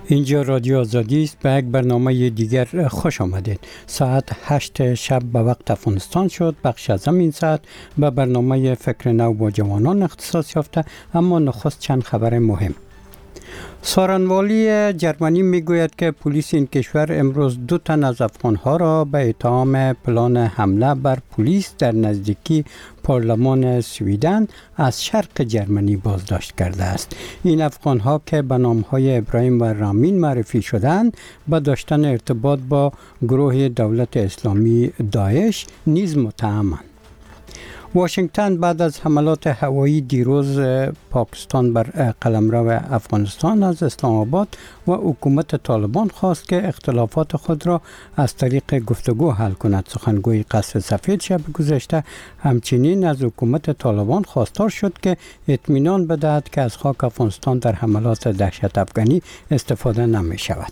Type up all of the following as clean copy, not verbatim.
اینجا رادیو آزادی است. به یک برنامه دیگر خوش آمدید. ساعت 8 شب به وقت افغانستان شد. بخش از این ساعت به برنامه فکر نو با جوانان اختصاص یافته، اما نخست چند خبر مهم. سارنوالی جرمنی میگوید که پلیس این کشور امروز 2 تن از افغانها را به اتهام پلان حمله بر پلیس در نزدیکی پارلمان سویدن از شرق جرمنی بازداشت کرده است. این افغانها که به نامهای ابراهیم و رامین معرفی شدند، به داشتن ارتباط با گروه دولت اسلامی داعش نیز متهمند. واشنگتن بعد از حملات هوایی دیروز پاکستان بر قلمرو افغانستان از اسلام آباد و حکومت طالبان خواست که اختلافات خود را از طریق گفتگو حل کند. سخنگوی قصر سفید شب گذشته همچنین از حکومت طالبان خواستار شد که اطمینان بدهد که از خاک افغانستان در حملات دهشت افغانی استفاده نمی شود.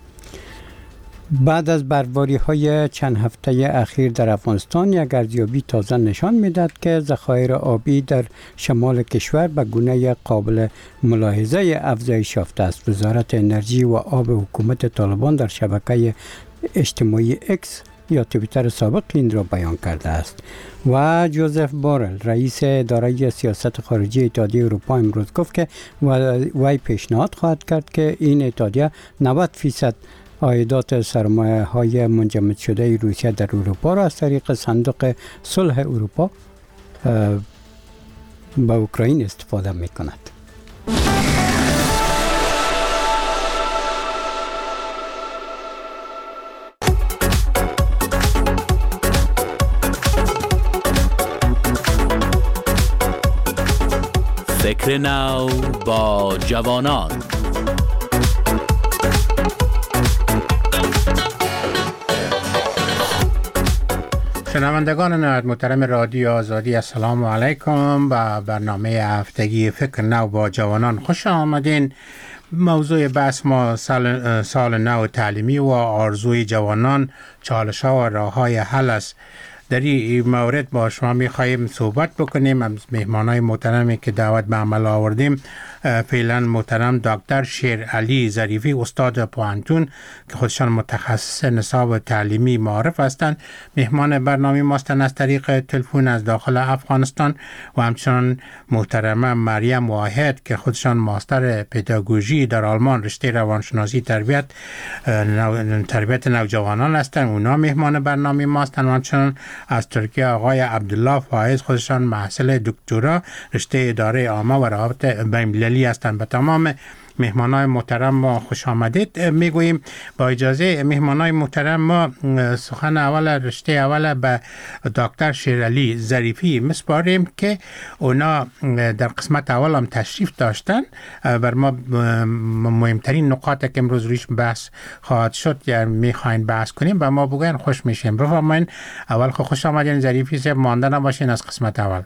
بعد از برفباری‌های چند هفته اخیر در افغانستان، یک ارزیابی تازه نشان می‌دهد که ذخایر آبی در شمال کشور به گونه قابل ملاحظه افزایش یافته است. وزارت انرژی و آب حکومت طالبان در شبکه اجتماعی اکس یا توییتر سابق این را بیان کرده است. و جوزف بورل رئیس اداره سیاست خارجی اتحادیه اروپا امروز گفت که وی پیشنهاد خواهد کرد که این اتحادیه 90% عایدات سرمایه های منجمد شده روسیه در اروپا را از طریق صندوق صلح اروپا به اوکراین استفاده می کند. فکر نو با جوانان. شنوندگان نهایت محترم رادیو آزادی، السلام علیکم. با برنامه هفتگی فکر نو با جوانان خوش آمدین. موضوع بحث ما سال نو تعلیمی و آرزوی جوانان، چالش‌ها و راه‌های حل است. در این مورد با شما می‌خواهیم صحبت بکنیم از مهمانای محترمی که دعوت به عمل آوردیم. فعلا محترم دکتر شیرعلی ظریفی، استاد پوهنتون که خودشان متخصص نصاب تعلیمی معارف هستند، مهمان برنامه ماستن از طریق تلفن از داخل افغانستان، و همچنان محترمه مریم واحد که خودشان ماستر پداگوژی در آلمان رشته روانشناسی تربیت نوجوانان هستند، اونا مهمان برنامه ماستن. و همچنان از ترکیه آقای عبدالله فائز، خودشان محصل دکترا رشته اداره عامه و روابط بین‌المللی هستند. به تمام مهمانای محترم ما خوش آمدید میگوییم. با اجازه مهمانای محترم ما سخن اول رشته اول به دکتر شیرعلی ظریفی مسپاریم که اونا در قسمت اول هم تشریف داشتن. بر ما مهمترین نقاط که امروز رویش بحث خواهد شد یا میخواین بحث کنیم و ما بگوین خوش میشیم. بفرمایید. اول خوش آمدین ظریفی صاحب، مانده نباشین از قسمت اول.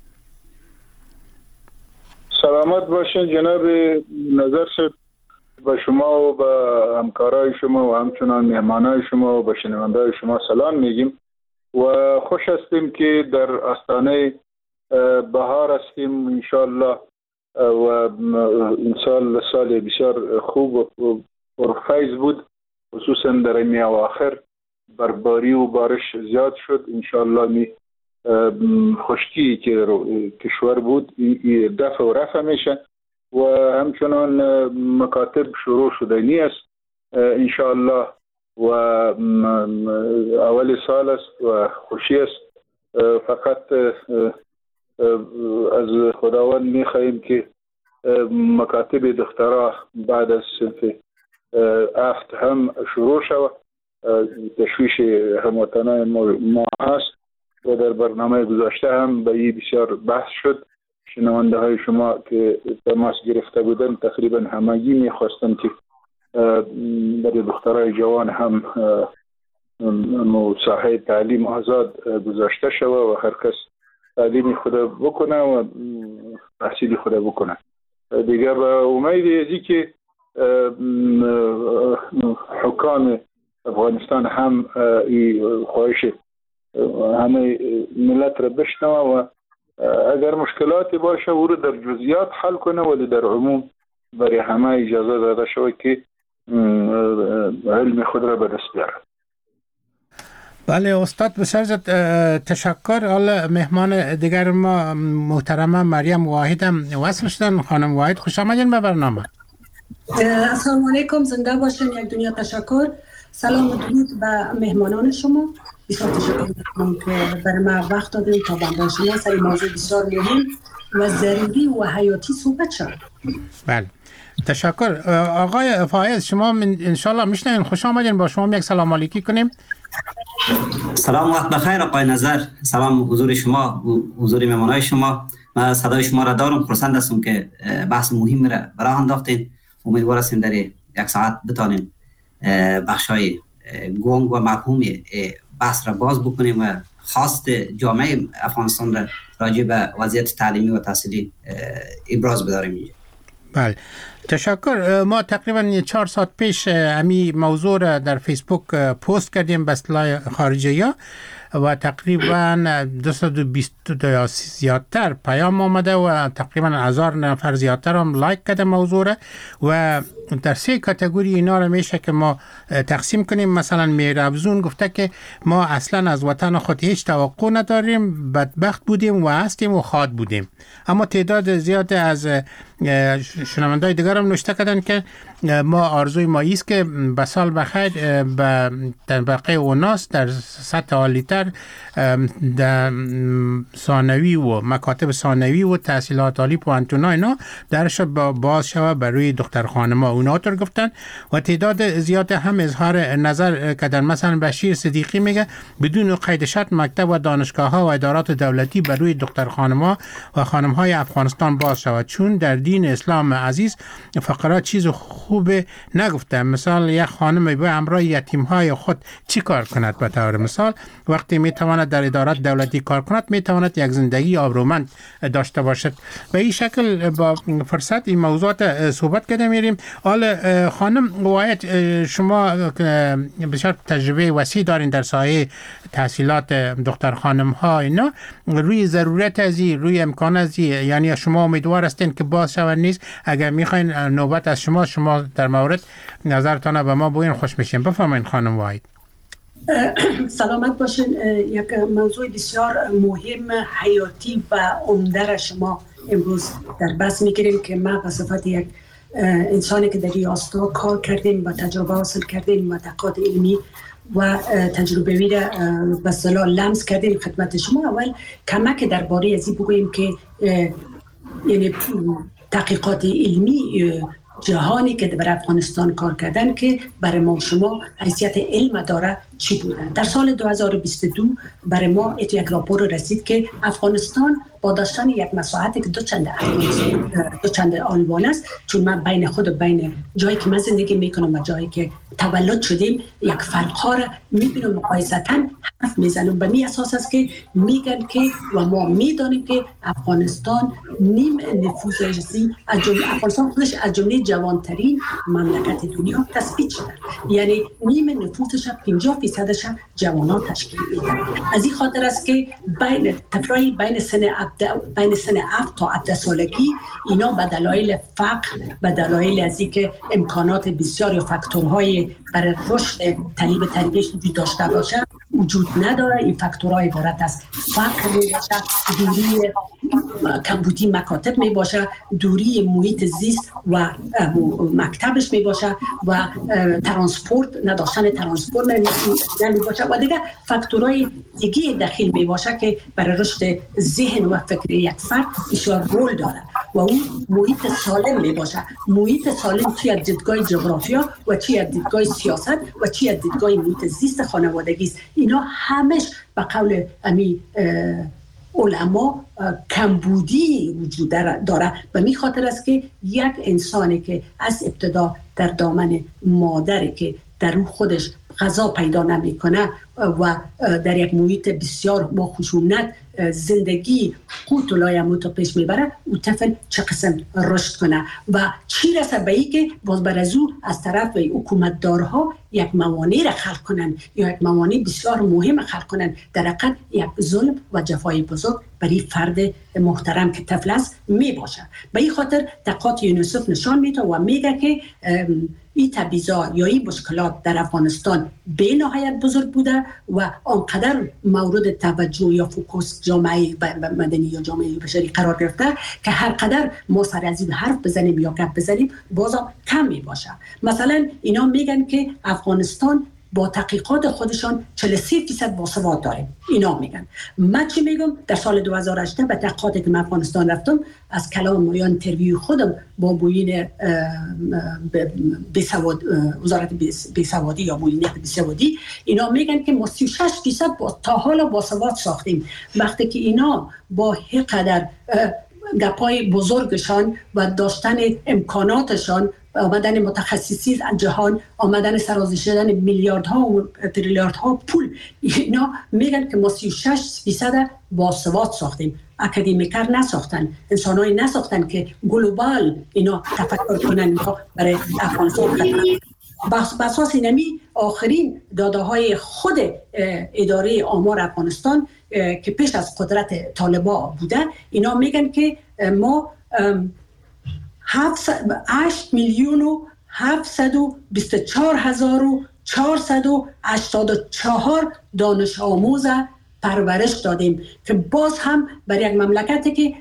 سلامت باشین جناب نظر شد به شما و به همکارای شما و همچنان مهمانای شما و به شنونده‌های شما سلام میگیم و خوش هستیم که در آستانه بهار هستیم انشالله و این سال بسیار خوب و پرفیض بود، خصوصا در این اواخر برباری و بارش زیاد شد. انشالله می خشکی که کشور بود دفع و رفع میشه و همچنان مکاتب شروع شدنی است انشاءالله و اول سال است و خوشی است. فقط از خداوند میخواهیم که مکاتب دخترها بعد از صنف افت هم شروع شود. تشویش هموطنان ما هست و در برنامه گذاشته هم به این بسیار بحث شد. شنونده های شما که تماس گرفته بودن تقریبا همگی میخواستن که برای دخترای جوان هم ساحه تعلیم آزاد گذاشته شود و هر کس تعلیم خود بکنه و تحصیل خود بکنه. دیگر به امید ازی که حکام افغانستان هم این خواهش همه ملت را بشنوه و اگر مشکلاتی باشه او رو در جزئیات حل کنه، ولی در عموم برای همه اجازه داده شود که علم خود را به دست بیارد. بله استاد بسیار تشکر. حالا مهمان دیگر ما محترمه مریم واحد هم وصل شدن. خانم واحد خوش آمدین به برنامه. السلام علیکم، زنده باشین. یک دنیا تشکر. سلام و درود به مهمانان شما. بسیار تشکر می‌کنم که برای ما وقت دادین تا با شما سر موضوع بسیار مهم و ضروری و حیاتی صحبت شد. بله تشکر. آقای فایز شما انشالله میشنین، خوش آمدین. با شما یک سلام علیکی کنیم. سلام، وقت بخیر آقای نظر. سلام حضور شما، حضور مهمانای شما. من صدای شما را دارم. خرسند هستم که بحث مهم را برای انداختین. امیدوار هستیم در یک ساعت بتانیم بخشای گنگ و مفهوم بحث را باز بکنیم و خواست جامعه افغانستان را راجع به وضعیت تعلیمی و تحصیلی ابراز بداریم. بله تشکر. ما تقریبا 4 ساعت پیش امی موضوع را در فیسبوک پست کردیم به اصطلاح خارجی‌ها و تقریبا 220 یا زیادتر پیام آمده و تقریبا 1000 نفر زیادتر هم لایک کرده موضوع را و در 3 کاتگوری اینا را میشه که ما تقسیم کنیم. مثلا میرابزون گفته که ما اصلا از وطن خود هیچ توقع نداریم، بدبخت بودیم و هستیم و خواهد بودیم. اما تعداد زیاد از شنوندای دیگر هم نوشته کردن که ما آرزوی ما است که به سال بخیر به طبقه اوناس در سطح عالی‌تر در ثانوی و مکاتب ثانوی و تحصیلات عالی پوانتونا اینا درش باز شود بر روی دختر خانم‌ها. اونا طور گفتن و تعداد زیاد هم اظهار نظر کردن. مثلا بشیر صدیقی میگه بدون قید شرط مکتب و دانشگاه‌ها و ادارات دولتی بر روی دختر خانم‌ها و خانم‌های افغانستان باز شود، چون در دین اسلام عزیز فقرا چیز خوب نگفته. مثال یک خانم به همراه یتیم‌های خود چی کار کند؟ به طور مثال وقتی میتواند در ادارات دولتی کار کند میتواند یک زندگی آبرومند داشته باشد. و این شکل با فرصت این موضوعات صحبت کرده میریم. حالا خانم واحد شما بسیار تجربه وسیع دارین در سایه تحصیلات دختر خانم ها اینا، روی ضرورت ازی، روی امکان ازی، یعنی شما امیدوار هستین که باز شود نیست؟ اگر میخواین نوبت از شما در مورد نظرتان به ما بگین خوش میشیم. بفرمایید خانم واحد. سلامت باشین. یک موضوع بسیار مهم، حیاتی و عمده را شما امروز در بحث میگیریم که ما به صفت یک انسانی که در ریاستا کار کردیم و تجربه حاصل کردیم و تحقیقات علمی و تجربه‌ای را به اصطلاح لمس کردیم خدمت شما. اول کمک درباره ازی بگوییم که یعنی تحقیقات علمی جهانی که برای افغانستان کار کردن که برای ما شما حیثیت علم داره چی بودن. در سال 2022 برای ما یک راپور رسید که افغانستان با داشتن یک مساحت که دو چند آلمان است، چون من بین خود و بین جایی که من زندگی میکنم و جایی که تولد شدیم یک فرق‌ها را میبینم، مقایسه‌اً حرف میزنم. به می اساس است که میگن که و ما میدانیم که افغانستان نیم نفوذی افغانستان خودش از جمله جوانترین مملکت دنیا تثبیت شده، یعنی نیم نفوذش 50% جوانان تشکیل میده. از این خاطر است که بین طفلای بین سن 7 تا 17 سالگی اینا به دلایل فقر، به دلایل از اینکه امکانات بسیاری و فاکتورهای برای رشد طلب تربیت وجود داشته باشه وجود نداره. این فاکتورهای عبارت از فقر می باشه، دوری کمبودی مکاتب می باشه، دوری محیط زیست و مکتبش می باشه و ترانسپورت، نداشتن ترانسپورت می باشه و دیگه فاکتورهای دیگه داخل می باشه که برای رشد ذهن و فکر یک فرد بسیار رول داره و اون محیط سالم می باشه. محیط سالم چی از دیدگاه جغرافیا و چی از دیدگاه سیاست و چی از دیدگاه محیط زیست خانوادگی است. اینا همش به قول امی علما کمبودی وجود داره و می خاطر است که یک انسانی که از ابتدا در دامن مادری که در روح خودش غذا پیدا نمیکنه و در یک محیط بسیار با خشونت زندگی قوت و لایموت پیش میبره، او طفل چه قسم رشد کنه و چی رسه به ای که باز بر از او از طرف حکومتدارها یک موانع را خلق کنن یا یک موانع بسیار مهم خلق کنن، در حقیقت یک ظلم و جفای بزرگ برای فرد محترم که طفل است می باشه. به این خاطر تحقیقات یونیسف نشان میده و میگه که این تبعیض‌ها یا این مشکلات در افغانستان به نهایت بزرگ بوده و آنقدر مورد توجه یا فوکوس جامعه مدنی یا جامعه بشری قرار گرفته که هر قدر ما سر از این حرف بزنیم یا گپ بزنیم بازم کم می باشه. مثلا اینا میگن که افغانستان با تحقیقات خودشان 43% باسواد داریم. اینا میگن. من چی میگم؟ در سال 2018 به تحقیقاتی که من افغانستان رفتم از کلام یا اینترویو خودم با معین وزارت بیسوادی یا معینیت بیسوادی، اینا میگن که ما 36% تا حالا باسواد ساختیم. وقتی که اینا با هر قدر گپای بزرگشان و داشتن امکاناتشان، آمدن متخصصی از جهان، آمدن سرازی شدن میلیاردها و تریلیاردها پول، اینا میگن که ما 36% باسواد ساختیم. اکادمیکر نساختن، انسانایی نساختن که گلوبال اینا تفکر کنن برای افغانستان خطر. بر اساس اینمی آخرین داده های خود اداره آمار افغانستان که پیش از قدرت طالبا بوده، اینا میگن که ما 8,724,484 دانش آموز پرورش دادیم که باز هم برای یک مملکتی که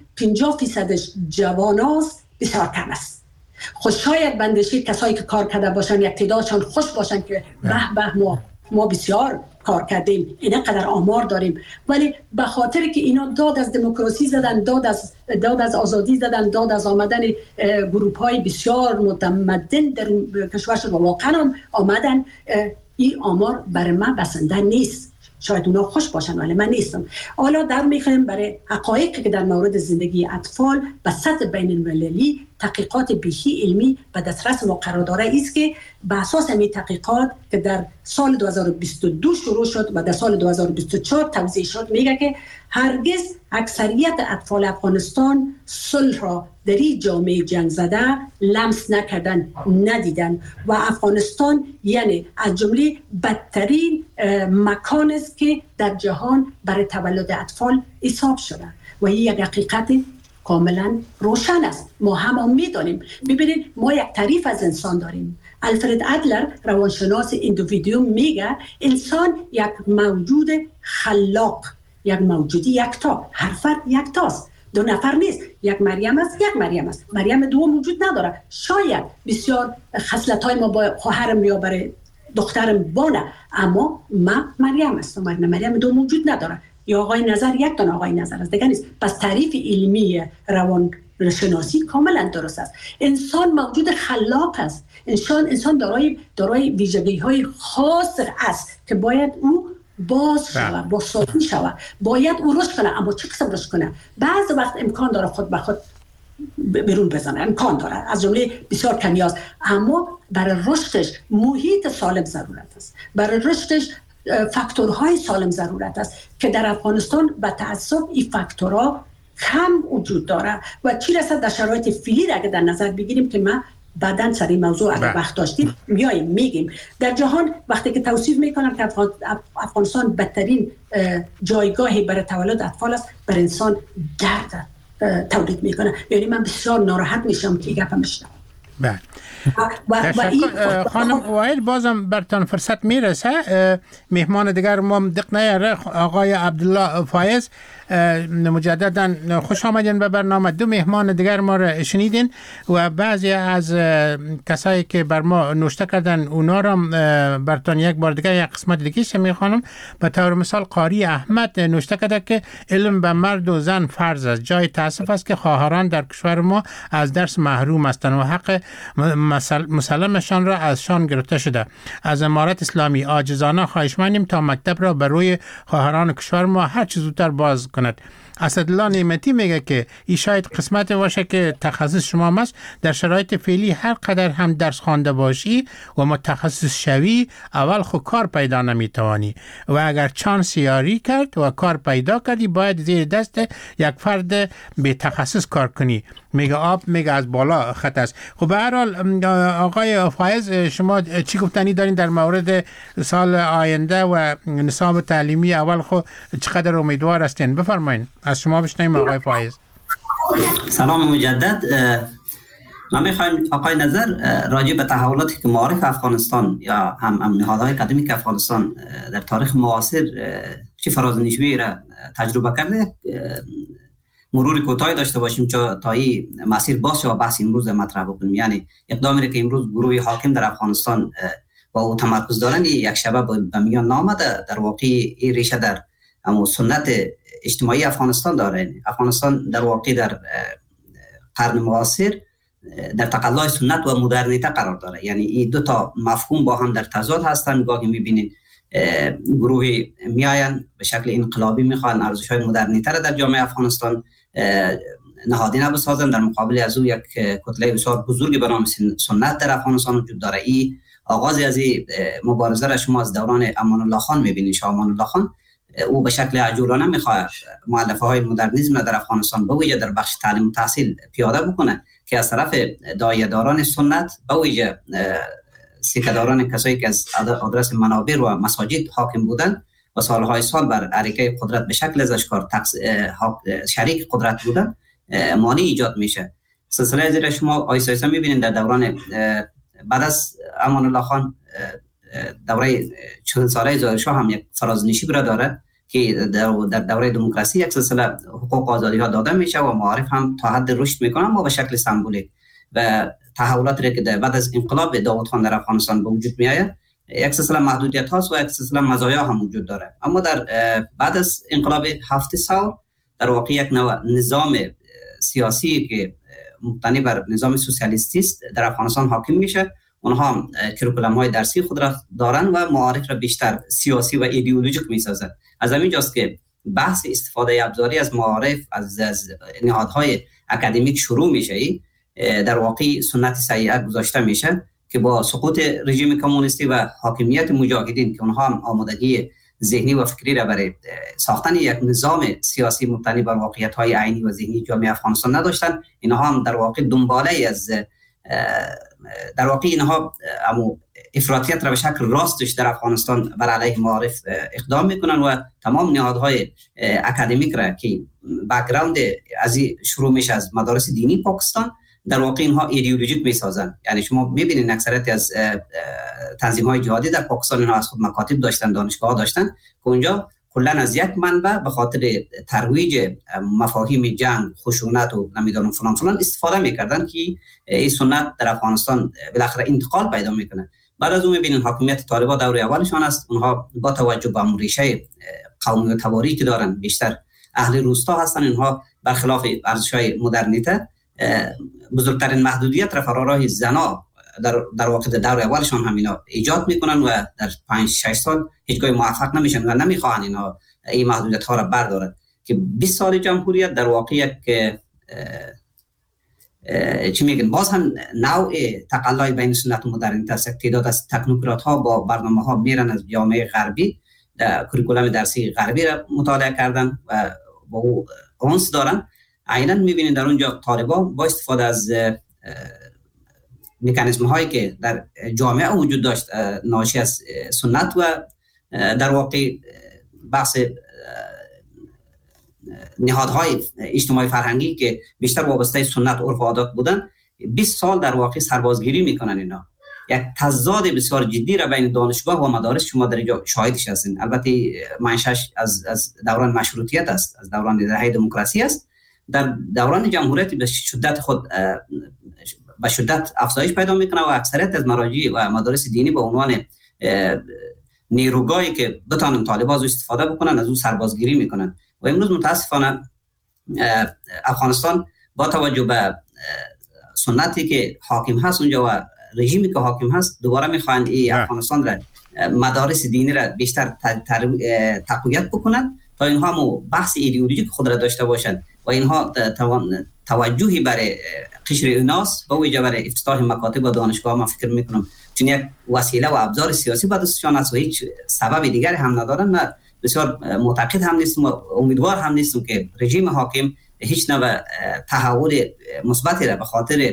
50% جواناست بسیار کم است. خود شاید بندشی کسایی که کار کرده باشن یک تعدادشان خوش باشن که به ما بسیار کار کردیم، اینقدر آمار داریم، ولی به خاطر که اینا داد از دموکراسی زدن، داد از آزادی زدن، داد از آمدن گروه‌های بسیار متمدن در کشورشون و واقعا آمدن، این آمار برای من بسنده نیست. شاید اونا خوش باشن ولی من نیستم. حالا در میخوایم برای حقایقی که در مورد زندگی اطفال به سطح بین المللی تحقیقات بیشی علمی به دسترس ما قرار داره است که به اساس این تحقیقات که در سال 2022 شروع شد و در سال 2024 توزیع شد، میگه که هرگز اکثریت اطفال افغانستان صلح را در این جامعه جنگ زده لمس نکردن، ندیدن و افغانستان یعنی از جمله بدترین مکان است که در جهان برای تولد اطفال حساب شده و این یک حقیقت کاملا روشن است. ما هم میدانیم. ببینید ما یک تعریف از انسان داریم. الفرد ادلر روانشناس اندویدیوم میگه انسان یک موجود خلاق، یک موجودی یکتا، هر فرد یکتاست، دو نفر نیست، یک مریم است، یک مریم است. مریم دو وجود نداره. شاید بسیار خصلت‌های ما با خواهرم یا برای دخترم بانه، اما من مریم هستم. مریم دو وجود نداره. یا آقای نظر یک دانه آقای نظر است، دیگه نیست. پس تعریف علمی روانشناسی کاملا درست است. انسان موجود خلاق است. انسان دارای ویژگی‌های خاص است که باید او باز شود، بازسازی شود، باید او رشد کنه. اما چه قسم رشد کنه؟ بعض وقت امکان داره خود به خود بیرون بزنه، امکان داره، از جمله بسیار کمی است، اما برای رشدش محیط سالم ضرورت است، برای رشدش فاکتورهای سالم ضرورت است که در افغانستان به تأسف این فاکتورها کم وجود داره و چی رسد در شرایط فعلی اگه در نظر بگیریم که ما بعداً سر این موضوع اگه وقت داشتیم میگیم. در جهان وقتی که توصیف میکنم که افغانستان بدترین جایگاهی برای تولد اطفال است، بر انسان درد تولید میکنه. یعنی من بسیار ناراحت میشم که گپم میشنم. بله. خانم واحد بازم برتان فرصت میرسه. مهمان دیگر ما دق نیاره، آقای عبدالله فایز، مجددا خوش آمدین به برنامه. دو مهمان دیگر ما را شنیدین و بعضی از کسایی که بر ما نوشته کردن اونا را برتان یک بار دیگر یک قسمت دیگه میخوانم. به طور مثال قاری احمد نوشته کرده که علم به مرد و زن فرض است. جای تاسف است که خواهران در کشور ما از درس محروم هستند و حق مسلمشان را از شان گرفته شده. از امارت اسلامی عاجزانه خواهش می‌کنیم تا مکتب را بر روی خواهران کشور ما هر چه زودتر باز کند. اسدالله نعمتی میگه که این شاید قسمت باشه که تخصص شما است. در شرایط فعلی هر قدر هم درس خوانده باشی و متخصص شوی اول خود کار پیدا نمیتوانی و اگر چانس یاری کرد و کار پیدا کردی باید زیر دست یک فرد به تخصص کار کنی. میگه آب میگه از بالا خط است. خب به هر حال آقای فایز شما چی گفتنی دارین در مورد سال آینده و نصاب تعلیمی اول خود چقدر امیدوار هستین؟ بفرمایید از شما بشنویم آقای فایز. سلام مجدد. من میخوایم آقای نظر راجع به تحولاتی که معارف افغانستان یا هم نهادهای اکادمیک افغانستان در تاریخ معاصر چه فرازنشویی را تجربه کرده مرور کوتاهی داشته باشیم تا این مسیر باز و بحث امروز مطرح بکنیم. یعنی اقدامی که امروز گروه حاکم در افغانستان با او تمرکز دارن یک شبه به میان نامده، در واقع این ریشه در همون سنت اجتماعی افغانستان داره. افغانستان در واقع در قرن معاصر در تقلای سنت و مدرنیته قرار داره. یعنی این دو تا مفهوم با هم در تضاد هستن. گاهی میبینید گروه میاین به شکل انقلابی میخوان ارزش‌های مدرنیته را در جامعه افغانستان نهادینه بسازن، در مقابل از او یک کتله بسیار بزرگی به نام سنت در افغانستان وجود داره. این آغاز از این مبارزه را شما از دوران امان الله خان میبینید. شاه امان الله خان او به شکل عجولانه میخواد مؤلفه های مدرنیسم را در افغانستان به ویژه در بخش تعلیم و تحصیل پیاده بکنه که از طرف داعیه‌داران سنت به ویژه سیکه‌داران کسایی که از آدرس منابر و مساجد حاکم بودن و سالهای سال بر عریقه قدرت به شکل ازشکار شریک قدرت بودن مانع ایجاد میشه. سلسله زیر شما آیسا میبینید در دوران بعد از امان الله خان دوره 40 ساله ظاهر شاه هم یک فرازنشی را داره که در دوره دموکراسی یک سلسله حقوق و آزادی ها داده میشه و معارف هم تا حد رشد میکنن و به شکل سمبولیک و تحولاتی که بعد از انقلاب داوود خان در افغانستان به وجود میآید یک سلسله محدودیت هاست و یک سلسله مزایا هم وجود داره. اما در بعد از انقلاب 7 سال در واقع یک نظام سیاسی که مبتنی بر نظام سوسیالیستی است در افغانستان حاکم میشه. اونها کریکولم های درسی خود را دارن و معارف را بیشتر سیاسی و ایدئولوژیک میسازن. از همین جاست که بحث استفاده ابزاری از معارف از نهادهای اکادمیک شروع میشه. در واقع سنت سیئه گذاشته میشه که با سقوط رژیم کمونیستی و حاکمیت مجاهدین که اونها هم آمادگی ذهنی و فکری را برای ساختن یک نظام سیاسی مبتنی بر واقعیت‌های عینی و ذهنی جامعه افغانستان نداشتن، اینها هم در واقع دنباله از در واقع اینها افراطیت را به شکل راستش در افغانستان بر علیه معارف اقدام میکنن و تمام نهادهای اکادمیک را که بک‌گراند از شروع میشه از مدارس دینی پاکستان در واقع اینها ایدئولوژیک میسازن. یعنی شما میبینید اکثریت از تنظیم‌های جهادی در پاکستان اینها از خود مکاتب داشتن، دانشگاه داشتن که اونجا کلا از یک منبع به خاطر ترویج مفاهیم جنگ، خشونت و نمیدونم فلان استفاده میکردن که این سنت در افغانستان بالاخره انتقال پیدا میکنه. بعد از اون میبینید حاکمیت طالبان دوره اولشان است، اونها با توجه به ریشه قومی و تباری که دارن بیشتر اهل روستا هستن، اینها برخلاف ارزش‌های مدرنیته بزرگترین محدودیت را فراراه زنا در واقع دور اولشان هم اینا ایجاد میکنن و در 5-6 سال هیچگاه موفق نمیشن و نمیخواهن اینا این محدودیت ها را بردارن که 20 سال جمهوریت در واقع یک چی میگن باز هم نوع تقلای بین سنت و مدرنیته است. تعداد از تکنوکرات ها با برنامه ها میرن از جامعه غربی کریکولم درسی غربی را مطالعه کردن و با او اونس دارن. عیناً میبینید در اونجا طالبان با استفاده از مکانیزم هایی که در جامعه وجود داشت ناشی از سنت و در واقع بحث نهادهای اجتماعی فرهنگی که بیشتر وابسته سنت عرف و عادات بودن 20 سال در واقع سربازگیری میکنن. اینا یک تضاد بسیار جدی را بین دانشگاه و مدارس شما در اینجا شاهدش هستین. البته منشأش از دوران مشروطیت است، از دوران دهه دموکراسی است. در دوران جمهوریت به شدت افزایش پیدا میکنه و اکثریت از مراجع و مدارس دینی به عنوان نیروگاهی که بتانن طالبان از استفاده بکنن از اون سربازگیری میکنن. و امروز متاسفانه افغانستان با توجه به سنتی که حاکم هست اونجا و رژیمی که حاکم هست دوباره میخوان این افغانستان را مدارس دینی را بیشتر تقویت بکنند تا اینها مو بحث ایدئولوژیک خود را داشته باشند و اینها توجهی برای قشر ایناس با وجه برای افتتاح مکاتب و دانشگاه ما فکر میکنم چون یک وسیله و ابزار سیاسی با دستشان است و هیچ سبب دیگری هم ندارن. من بسیار معتقد هم نیستم و امیدوار هم نیستم که رژیم حاکم هیچ نوع تحول مثبتی را به خاطر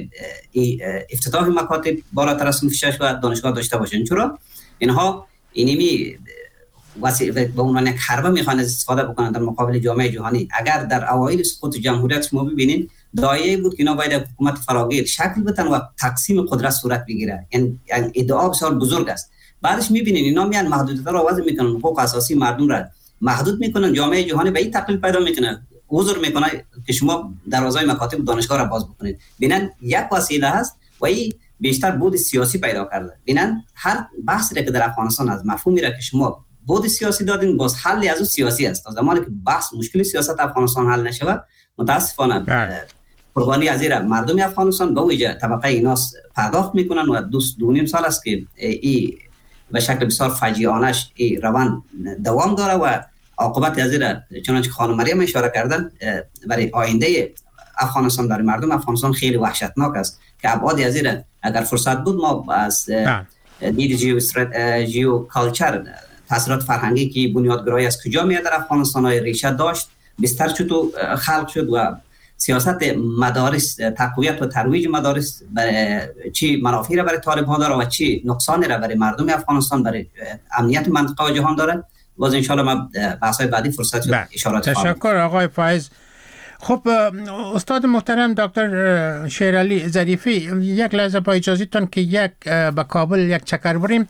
افتتاح مکاتب بالاتر از 6 و دانشگاه داشته باشند. چرا اینها اینمی وسیله به عنوان یک حربه میخوان استفاده بکنن در مقابل جامعه جهانی. اگر در اوایل سقوط جمهوریت شما ببینید دایه بود که اینا باید حکومت فراگیر شکل بدن و تقسیم قدرت صورت بگیره. یعنی ادعا بسیار بزرگ است. بعدش میبینید اینا میان محدودیت‌ها را وضع میکنن، حقوق اساسی مردم را محدود میکنن، جامعه جهانی به این تقلیل پیدا میکنه، عذر میکنه که شما دروازهای مکاتب و دانشگاه را باز بکنید. ببینن یک وسیله هست و این بیشتر بود سیاسی پیدا کرده. ببینن هر بحثی که در افغانستان از مفهومی را که شما بود سیاسی دادین باز حل از اون سیاسی است. تا زمانی که بحث مشکل سیاست افغانستان حل نشود متاسفانه قربانی از این مردم افغانستان به ویژه طبقه ایناس پرداخت میکنن و 2.5 سال است که این به شکل بسیار فجیعانش این روان دوام داره و عاقبت از این چنانچه خانم مریم اشاره کردن برای آینده افغانستان برای مردم افغانستان خیلی وحشتناک است که ابعاد از این اگر فرصت بود ما از دید جیو کالچر تاثیرات فرهنگی که بنیادگرایی از کجا میاد در افغانستان های ریشه داشت بستر چطور خلق شد و سیاست مدارس تقویت و ترویج مدارس برای چی منافعی را برای طالب ها داره و چی نقصانی را برای مردم افغانستان برای امنیت منطقه و جهان داره. باز ان شاء الله ما بحث‌های بعدی فرصت شد اشارات تشکر آقای فایز. خب استاد محترم دکتر شیرعلی ظریفی، یک لحظه با اجازهتون که به کابل یک چکر بریم.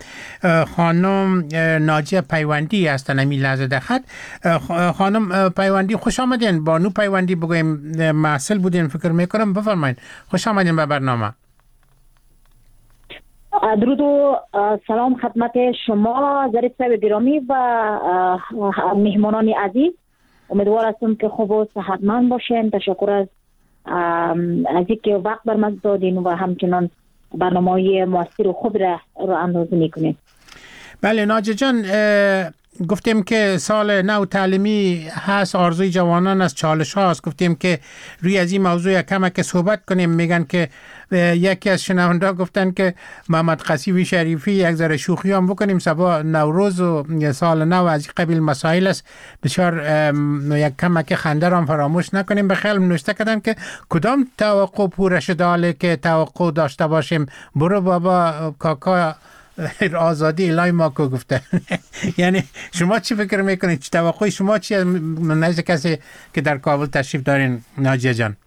خانم ناجیه پیوندی هستن همین لحظه در خط. خانم پیوندی خوش آمدین. بانو پیوندی بگویم محصل بودین فکر میکنم، بفرمایید. خوش آمدین به برنامه. درود و سلام خدمت شما ظریف صاحب گرامی و مهمانان عزیز. امیدوار هستم که خوب و صحتمند باشین. تشکر از اینکه وقت بر من دادین و همچنان برنامه‌های موثر و خوب را اندازه میکنین. بله ناجی جان، گفتیم که سال نو تعلیمی هست، آرزوی جوانان از چالش هاست. گفتیم که روی از این موضوع کمک صحبت کنیم. میگن که یکی از شنونده گفتن که محمد قصیبی شریفی یک ذره شوخی هم بکنیم، سبا نوروز و سال نو از قبیل مسائل است، بسیار یک کمک خنده هم فراموش نکنیم. به خیال نوشته کردن که کدام توقع پورش داله که توقع داشته باشیم، برو بابا کاکا آزادی الهی ما کو گفته. یعنی شما چی فکر میکنید؟ توقع شما چی از نزد کسی که در کابل تشریف دارین ناجیه جان؟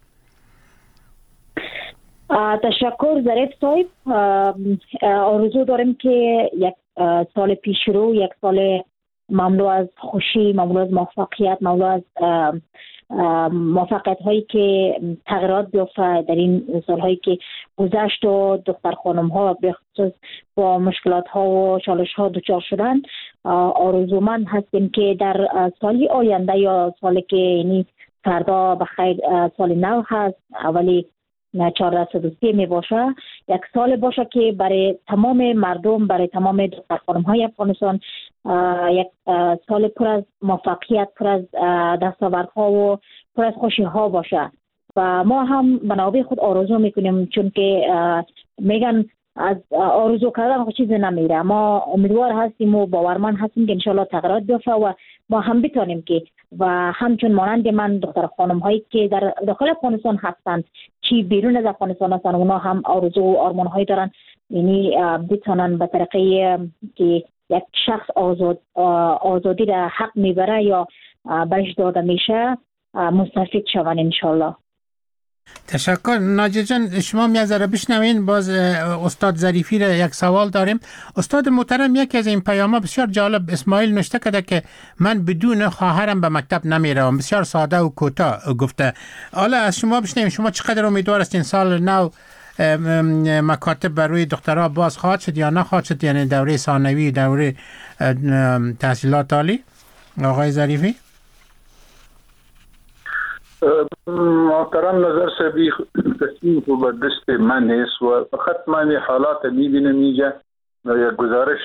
تشکر ظریف صاحب. آرزو داریم که یک سال پیش رو، یک سال مملو از خوشی، مملو از موفقیت، مملو از موفقیت هایی که تغییرات بیافته در این سالهایی که گذشت و دختر خانم ها به خصوص با مشکلات ها و چالش ها دچار شدن. آرزومند هستیم که در سالی آینده یا سالی که یعنی فردا بخیر سال نو هست، اولی 1403 می باشه، یک سال باشه که برای تمام مردم، برای تمام دختر خانم های افغانستان یک سال پر از موفقیت، پر از دستاوردها و پر از خوشی ها باشه. و ما هم بنابرای خود آرزو میکنیم، چون که میگن از آرزو کردن خود چیزی نمیره. ما امیدوار هستیم و باورمند هستیم که انشالله تغییرات بیفته و ما هم بتونیم که و همچون مانند من دختر خانم هایی که در داخل افغانستان هستند چی بیرون از افغانستان هستند، اونا هم آرزو و آرمان هایی دارن، یعنی بتونن به طریقه که یک شخص آزادی را حق میبره یا بهش داده میشه مستفید شون انشالله. تشکر. ناجی جان شما میذاره بشنوین. باز استاد ظریفی را یک سوال داریم. استاد محترم، یکی از این پیام‌ها بسیار جالب اسماعیل نوشته کرده که من بدون خواهرم به مکتب نمیروم. بسیار ساده و کوتاه گفته. حالا از شما بشنویم، شما چقدر امیدوار هستین سال نو مکاتب برای دخترها باز خواهد شد یا نخواهد شد، یعنی دوره ثانوی، دوره تحصیلات عالی؟ آقای ظریفی محترم نظر سبی تصمیم کو به دست من نیست و فقط من حالات میبینم اینجا یک گزارش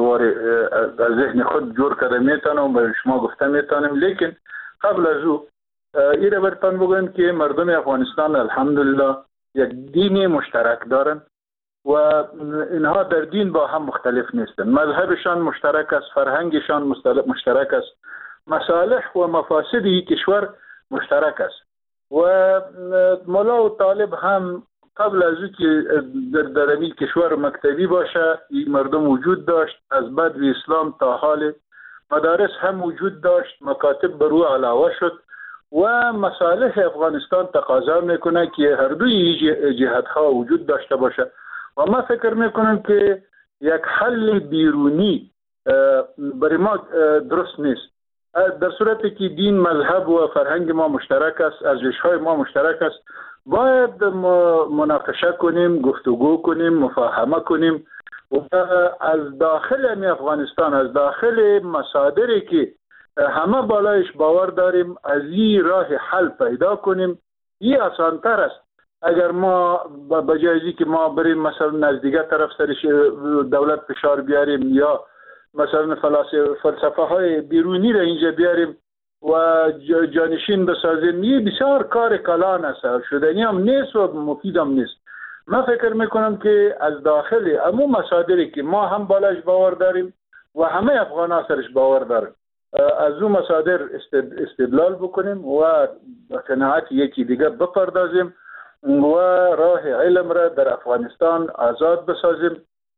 از ذهن خود جور کرده میتونم به شما گفته میتونم. لیکن قبل از او ایره برتان بگویم که مردم افغانستان الحمدلله یک دین مشترک دارن و اینها در دین با هم مختلف نیستن. مذهبشان مشترک است، فرهنگشان مشترک است، مصالح و مفاسد کشور مشترک است و مولا و طالب هم قبل از او که در این کشور مکتبی باشه این مردم وجود داشت. از بعد اسلام تا حال مدارس هم وجود داشت، مکاتب برو علاوه شد و مصالح افغانستان تقاضا میکنه که هر دوی جهت ها وجود داشته باشه و ما فکر میکنم که یک حل بیرونی برای ما درست نیست. در صورتی که دین، مذهب و فرهنگ ما مشترک است، ارزش‌های ما مشترک است، باید مناقشه کنیم، گفتگو کنیم، مفاهمه کنیم و از داخل افغانستان، از داخل مصادری که همه بالایش باور داریم، از این راه حل پیدا کنیم. این آسان‌تر است. اگر ما بجایزی که ما بریم مثلا نزدیکه طرف سرش دولت فشار بیاریم یا مثلا فلسفه های بیرونی را اینجا بیاریم و جانشین بسازیم، این بسیار کار کلان است، شدنی هم نیست و مفید هم نیست. من فکر میکنم که از داخل امو مصادری که ما هم بالاش باور داریم و همه افغان ها سرش باور دارن، از اون مصادر استدلال بکنیم و قناعت یکی دیگر بپردازیم و راه علم را در افغانستان آزاد بسازیم.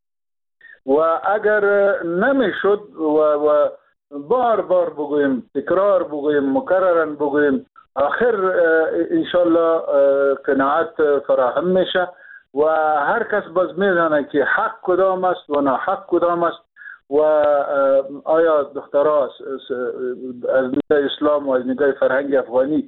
و اگر نمیشد و بار بار بگویم، تکرار بگویم، مکررن بگویم، آخر انشالله قناعت فراهم میشه و هر کس باز میدانه که حق کدام است و ناحق کدام است و آیا دخترها از نگاه اسلام و از نگاه فرهنگ افغانی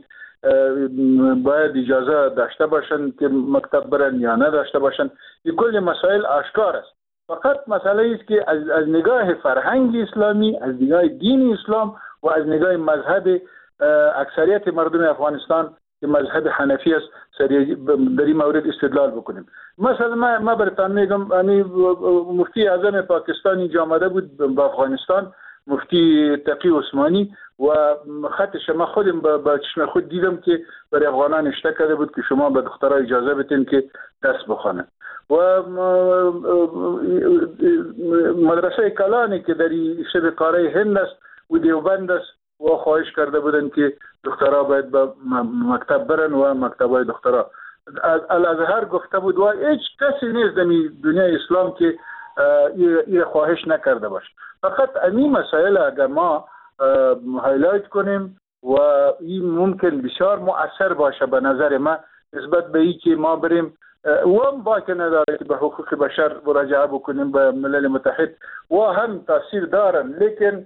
باید اجازه داشته باشن که مکتب برن یا نداشته باشن. این کل مسائل آشکار است. فقط مسئله است که از نگاه فرهنگ اسلامی، از نگاه دین اسلام و از نگاه مذهب اکثریت مردم افغانستان که مذهب حنفی است در این مورد استدلال بکنیم. مثلا ما برتان میگم مفتی اعظم پاکستان اینجا آمده بود به افغانستان، مفتی تقی عثمانی، و خطش ما خودم با چشم خود دیدم که برای افغانان اشته کرده بود که شما به دخترها اجازه بدین که درس بخوانند و مدرسه کلانی که در شبه قاره هند است و دیوبند است و خواهش کرده بودن که دخترها باید به مکتب برن و مکتبای دخترها. الازهر گفته بود و هیچ کسی نیست در دنیای اسلام که این خواهش نکرده باشه. فقط این مسائل اگر ما هایلایت کنیم و این ممکن بسیار مؤثر باشه به نظر من نسبت به این که ما بریم و هم باید نداره که به حقوق بشر مراجعه بکنیم به ملل متحد و هم تاثیر دارن. لیکن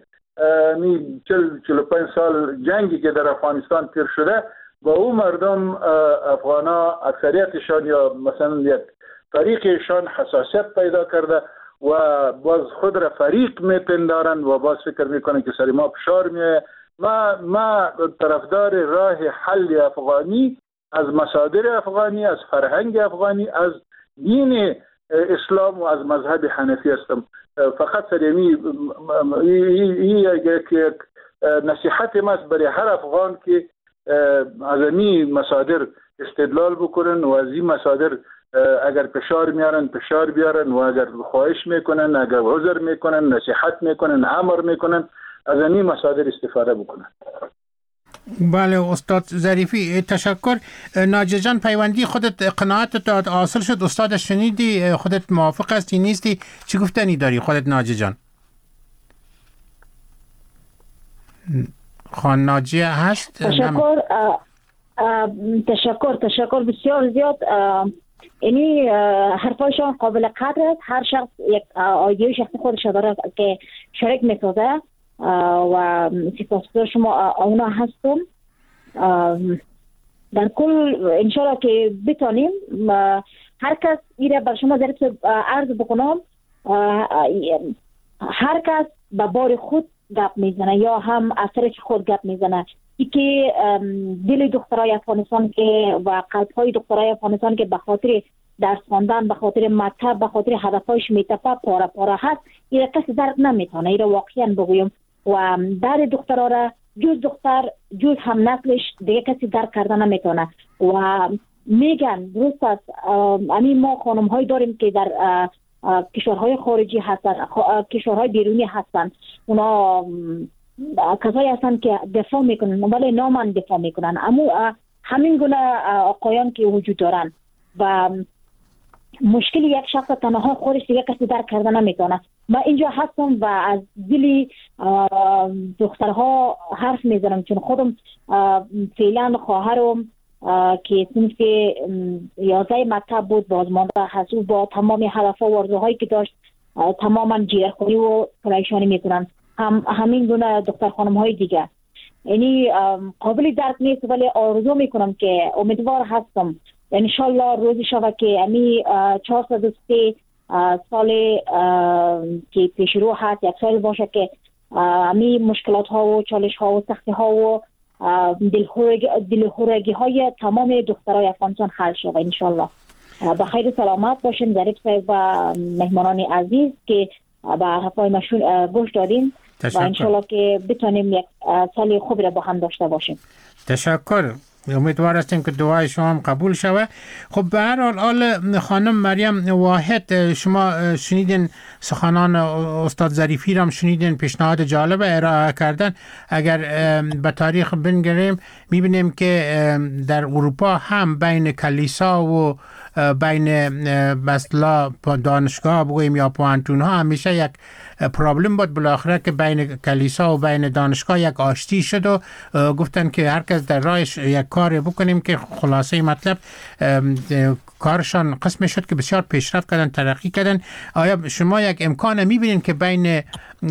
45 سال جنگی که در افغانستان تیر شده با اون مردم افغانا اکثریتشان یا مثلا یک فریقشان حساسیت پیدا کرده و باز خود را فریق میپندارن و باز فکر میکنن که سر ما فشار میه. ما طرفدار راه حل افغانی از مصادر افغانی، از فرهنگ افغانی، از دین اسلام و از مذهب حنفی هستم. فقط سریمی یک نصیحت ماست برای هر افغان که از این مصادر استدلال بکنن و از این مصادر اگر فشار میارن فشار بیارن و اگر خواهش میکنن، اگر عذر میکنن، نصیحت میکنن، امر میکنن، از این مصادر استفاده بکنن. بله استاد ظریفی تشکر. ناجی جان پیوندی خودت قناعتت حاصل شد؟ استاد شنیدی؟ خودت موافق هستی نیستی؟ چی گفتنی داری خودت ناجی جان؟ خان ناجی هست؟ تشکر بسیار زیاد. یعنی حرفایشان قابل قدر است. هر شخص یک آیدیای شخصی خودش داره که شریک میسازه و سپاسگزار شما اونا هستم. در کل انشالله که بتانیم هر کس ایره بر شما ضریب عرض بکنم، هر کس به بار خود گپ میزنه یا هم اثرش خود گپ میزنه. که دل دخترای افغانستان که و قلب‌های دخترای افغانستان که به خاطر درس خواندن، به خاطر مطلب، به خاطر هدفهایش میتپه پاره پاره هست، این کسی درک نمیتونه. این واقعا بگویم و در دخترها را جز دختر جز هم نسلش دیگه کسی درک کرده نمیتونه. و میگن درست است، ما خانم های داریم که در کشورهای خارجی هستن، کشورهای بیرونی هستن، اونا کسایی هستن که دفاع میکنن ولی نامن دفاع میکنن، اما همین گونه آقایان که وجود دارن و مشکل یک شخص تنها خودش دیگه کسی درک کرده نمیتونه. من اینجا هستم و از دل دخترها حرف میزنم، چون خودم فعلا خواهرم که صنف 11 مکتب بود، بازمانده هست و با تمام هدف و آرزوهایی که داشت تماما جیرخوری و پریشانی میکنن. همین گونه دختر خانم های دیگه، یعنی قابل درک نیست، ولی آرزو میکنم که امیدوار هستم انشالله روزی شود که 403 سال که پیش رو هست، یک سال باشه که مشکلات ها و چالش ها و سختی ها و دلهورگی های تمام دخترای افغانستان حل شود انشالله. بخیر سلامت باشین ظریف صاحب و مهمانان عزیز که به حرفای مشون گوش دادین و انشالله که بتونیم یک سال خوبی را با هم داشته باشیم. تشکر. امیدوار هستیم که دعای شما هم قبول شود. خب به هر حال خانم مریم واحد، شما شنیدین سخنان استاد ظریفی را هم شنیدین، پیشنهاد جالب ارائه کردن. اگر به تاریخ بنگریم میبینیم که در اروپا هم بین کلیسا و بین مثلا دانشگاه بگوییم یا پوانتون ها همیشه یک پرابلم بود، بالاخره که بین کلیسا و بین دانشگاه یک آشتی شد و گفتن که هر کس در راهش یک کار بکنیم که خلاصه مطلب کارشان قسم شد که بسیار پیشرفت کردن، ترقی کردن. آیا شما یک امکان میبینید که بین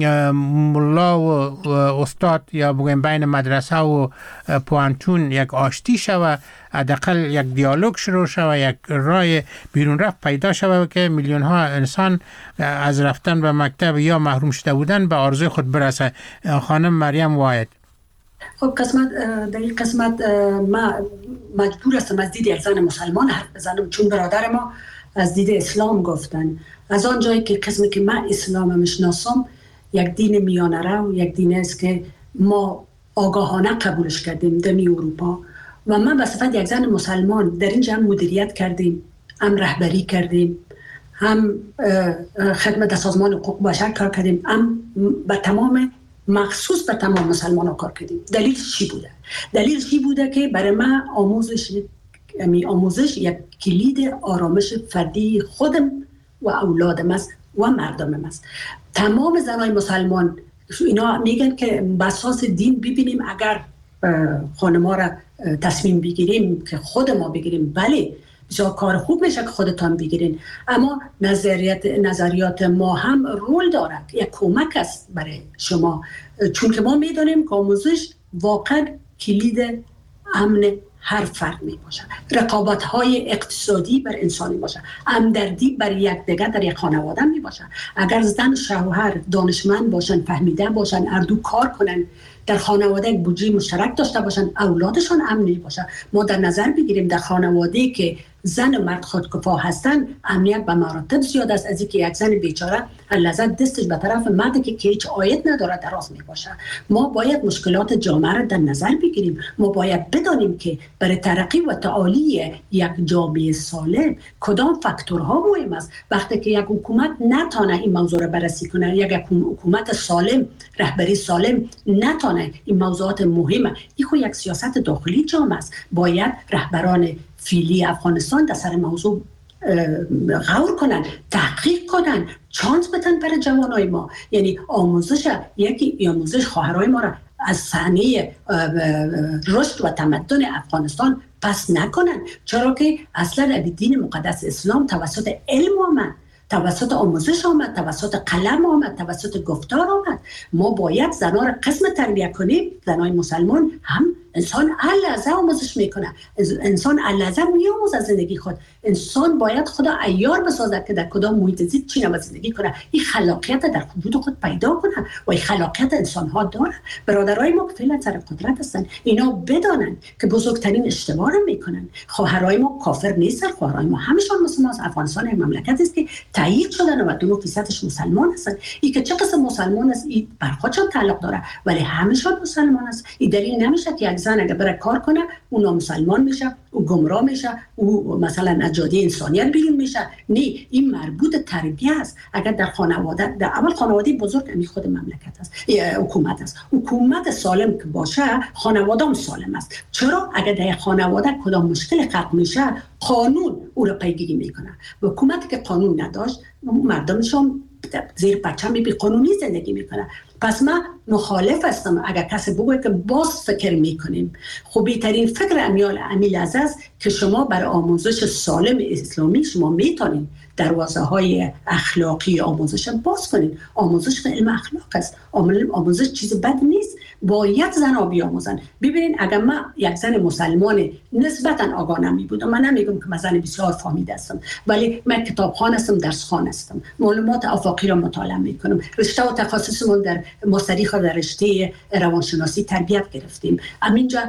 ملا و استاد یا بگویم بین مدرسه و پوانتون یک آشتی شود، حداقل یک دیالوگ شروع شود، یک راه بیرون رفت پیدا شود که میلیون ها انسان از رفتن به مکتب یا محروم شده بودن به آرزوی خود برسه؟ خانم مریم واحد. خب در این قسمت ما مجبور هستم از دید یک زن مسلمان حرف بزنم، چون برادر ما از دید اسلام گفتن. از آن جایی که قسمی که من اسلام میشناسم یک دین میانه رو، یک دین است که ما آگاهانه قبولش کردیم در اروپا و من به صفت یک زن مسلمان در اینجا هم مدیریت کردیم، هم رهبری کردیم، هم خدمت در سازمان حقوق بشر کار کردیم، هم به تمام مخصوص به تمام مسلمان ها کار کردیم. دلیل چی بوده؟ دلیل چی بوده که برای من آموزش یک کلید آرامش فردی خودم و اولادم است و مردمم است. تمام زنای مسلمان اینا میگن که به اساس دین ببینیم، اگر خانم‌ها را تصمیم بگیریم که خود ما بگیریم، بله بسیار کار خوب میشه که خودتان بگیرین، اما نظریات ما هم رول دارد، یک کمک است برای شما، چون که ما میدونیم که آموزش واقعا کلید امن هر فرد می باشه، رقابت های اقتصادی بر انسانی باشه، همدردی بر یکدیگر در یک خانواده می باشه. اگر زن شوهر دانشمند باشن، فهمیده باشن، هر دو کار کنن، در خانواده یک بودجه مشترک داشته باشن، اولادشان امنی باشه. ما در نظر بگیریم در خانواده که زن و مرد خودکفا هستن، امنیت به مراتب زیاد است از اینکه یک زن بیچاره لذت دستش به طرف مرد که هیچ عاید نداره دراز می باشه. ما باید مشکلات جامعه را در نظر بگیریم. ما باید بدانیم که برای ترقی و تعالی یک جامعه سالم کدام فاکتورها مهم است. وقتی که یک حکومت نتونه این موضوع را بررسی کنه، یک حکومت سالم، رهبری سالم نتونه این موضوعات مهمه، این خود یک سیاست داخلی جامعه است. باید رهبران فعلی افغانستان در سر موضوع غور کنن، تحقیق کنن، چانس بدن برای جوانای ما. یعنی آموزش خواهرای ما را از صحنه رشد و تمدن افغانستان پس نکنن، چرا که اصلا دین مقدس اسلام توسط علم آمد توسط آموزش آمد، توسط قلم آمد، توسط گفتار آمد. ما باید زنها را قسم تربیت کنیم. زنای مسلمان هم انسان اللحظه آموزش میکنه، انسان اللحظه میآموزه از زندگی خود. انسان باید خدا عیار بسازد که در کدام محیط زیست چی نباید زندگی کنه. این خلاقیت در وجود خود پیدا کنه و این خلاقیت انسان ها داره. برادرای ما که فعلا سر قدرت هستن اینا بدانن که بزرگترین اشتباه رو میکنن. خواهرای ما کافر نیستن، خواهرای ما همشون مسلمان است. افغانستان یک مملکت است که تایید شدن و 92% مسلمان هستن. این که چه قسم مسلمان است این بر خودشون تعلق داره، ولی همشون مسلمان است. این دلیل نمیشه که یک زن اگه بره کار کنه اون نامسلمان میشه، او گمراه میشه، او مثلا از جاده انسانیت بیرون میشه. نه، این مربوط تربیت است. اگر در خانواده، در اول خانواده بزرگ همین خود مملکت است، حکومت است. حکومت سالم که باشه خانواده هم سالم است. چرا؟ اگر در خانواده کدام مشکل خلق میشه قانون او را پیگیری میکنه. حکومت که قانون نداشت مردمش هم زیر پرچم بی قانونی زندگی میکنه. پس من مخالف هستم اگر کسی بگوید که باز فکر میکنیم. خوبی ترین فکر امیل عزیز که شما برای آموزش سالم اسلامی شما میتونید دروازه های اخلاقی آموزش باز کنید. آموزش علم اخلاق است. آموزش چیز بد نیست. باید زنها بیاموزن. ببینید اگر من یک زن مسلمان نسبتا آگاه نمی بودم، من نمیگم که من زن بسیار فهمیده هستم، ولی من کتابخوان هستم، درس خوان هستم، معلومات آفاقی را مطالعه میکنم. رشته و تخصصمون در مستریخ در رشته روانشناسی تربیت گرفتیم. همینجا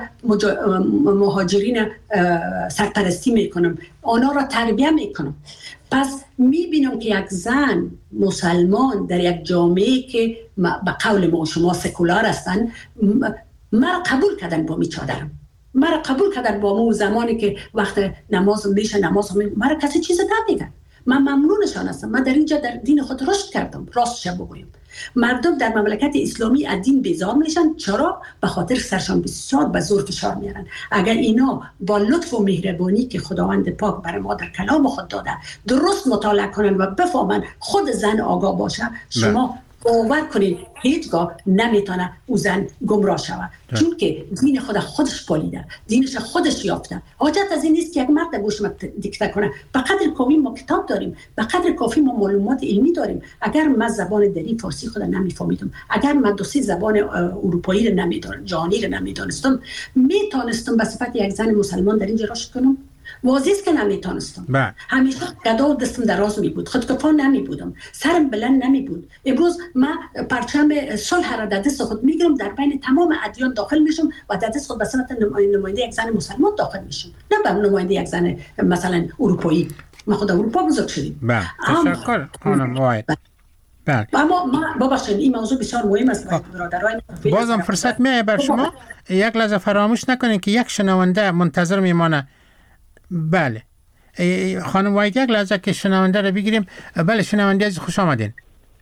مهاجرین سرپرستی میکنم، آنها را تربیت میکنم. پس میبینم که یک زن مسلمان در یک جامعه که به قول ما شما سکولار هستن، مرا قبول کردن با می چادرم، مرا قبول کردن با مو زمانی که وقت نماز میشه مرا کسی چیز نمیگن. من ممنونشان هستم. من در اینجا در دین خود رشد کردم. راستش بگویم مردم در مملکت اسلامی از دین بیزار میشن. چرا؟ به خاطر سرشان بسیار به زور فشار میارن. اگر اینا با لطف و مهربانی که خداوند پاک برای ما در کلام خود داده درست مطالعه کنن و بفهمن، خود زن آگاه باشه، شما باور کنید هیچگاه نمیتونه او زن گمراه شود. چون که دین خودش پالیده، دینش خودش یافته. حاجت از این نیست که یک مرد گوش دیکته کنه. به قدر کافی ما کتاب داریم، به قدر کافی ما معلومات علمی داریم. اگر من زبان دری فارسی خود نمیفهمیدم، اگر من دوستی زبان اروپایی رو نمیدونم، جهانی رو نمیدونستم، میتونستم به صفت یک زن مسلمان در اینجا رشد کنم؟ واضح است که نمیتونستم. همیشه گدا و دستم دراز می بود، خودکفا نمی بودم، سرم بلند نمی بود. امروز من پرچم صلح را در دست خود میگیرم، در بین تمام ادیان داخل میشم و در دست خود به صورت نماینده یک زن مسلمان داخل میشم، نه به نماینده یک زن مثلا اروپایی. ما خود اروپا بزرگ شدیم. تشکر خانم واید. اما ببخشید این موضوع بسیار مهم است برادران. بازم فرصت میاد بر شما. یک لحظه فراموش نکنید که یک شنونده منتظر میمانه. بله خانم واید، یک لحظه که شنونده رو بگیریم. بله شنونده عزیز خوش آمدین.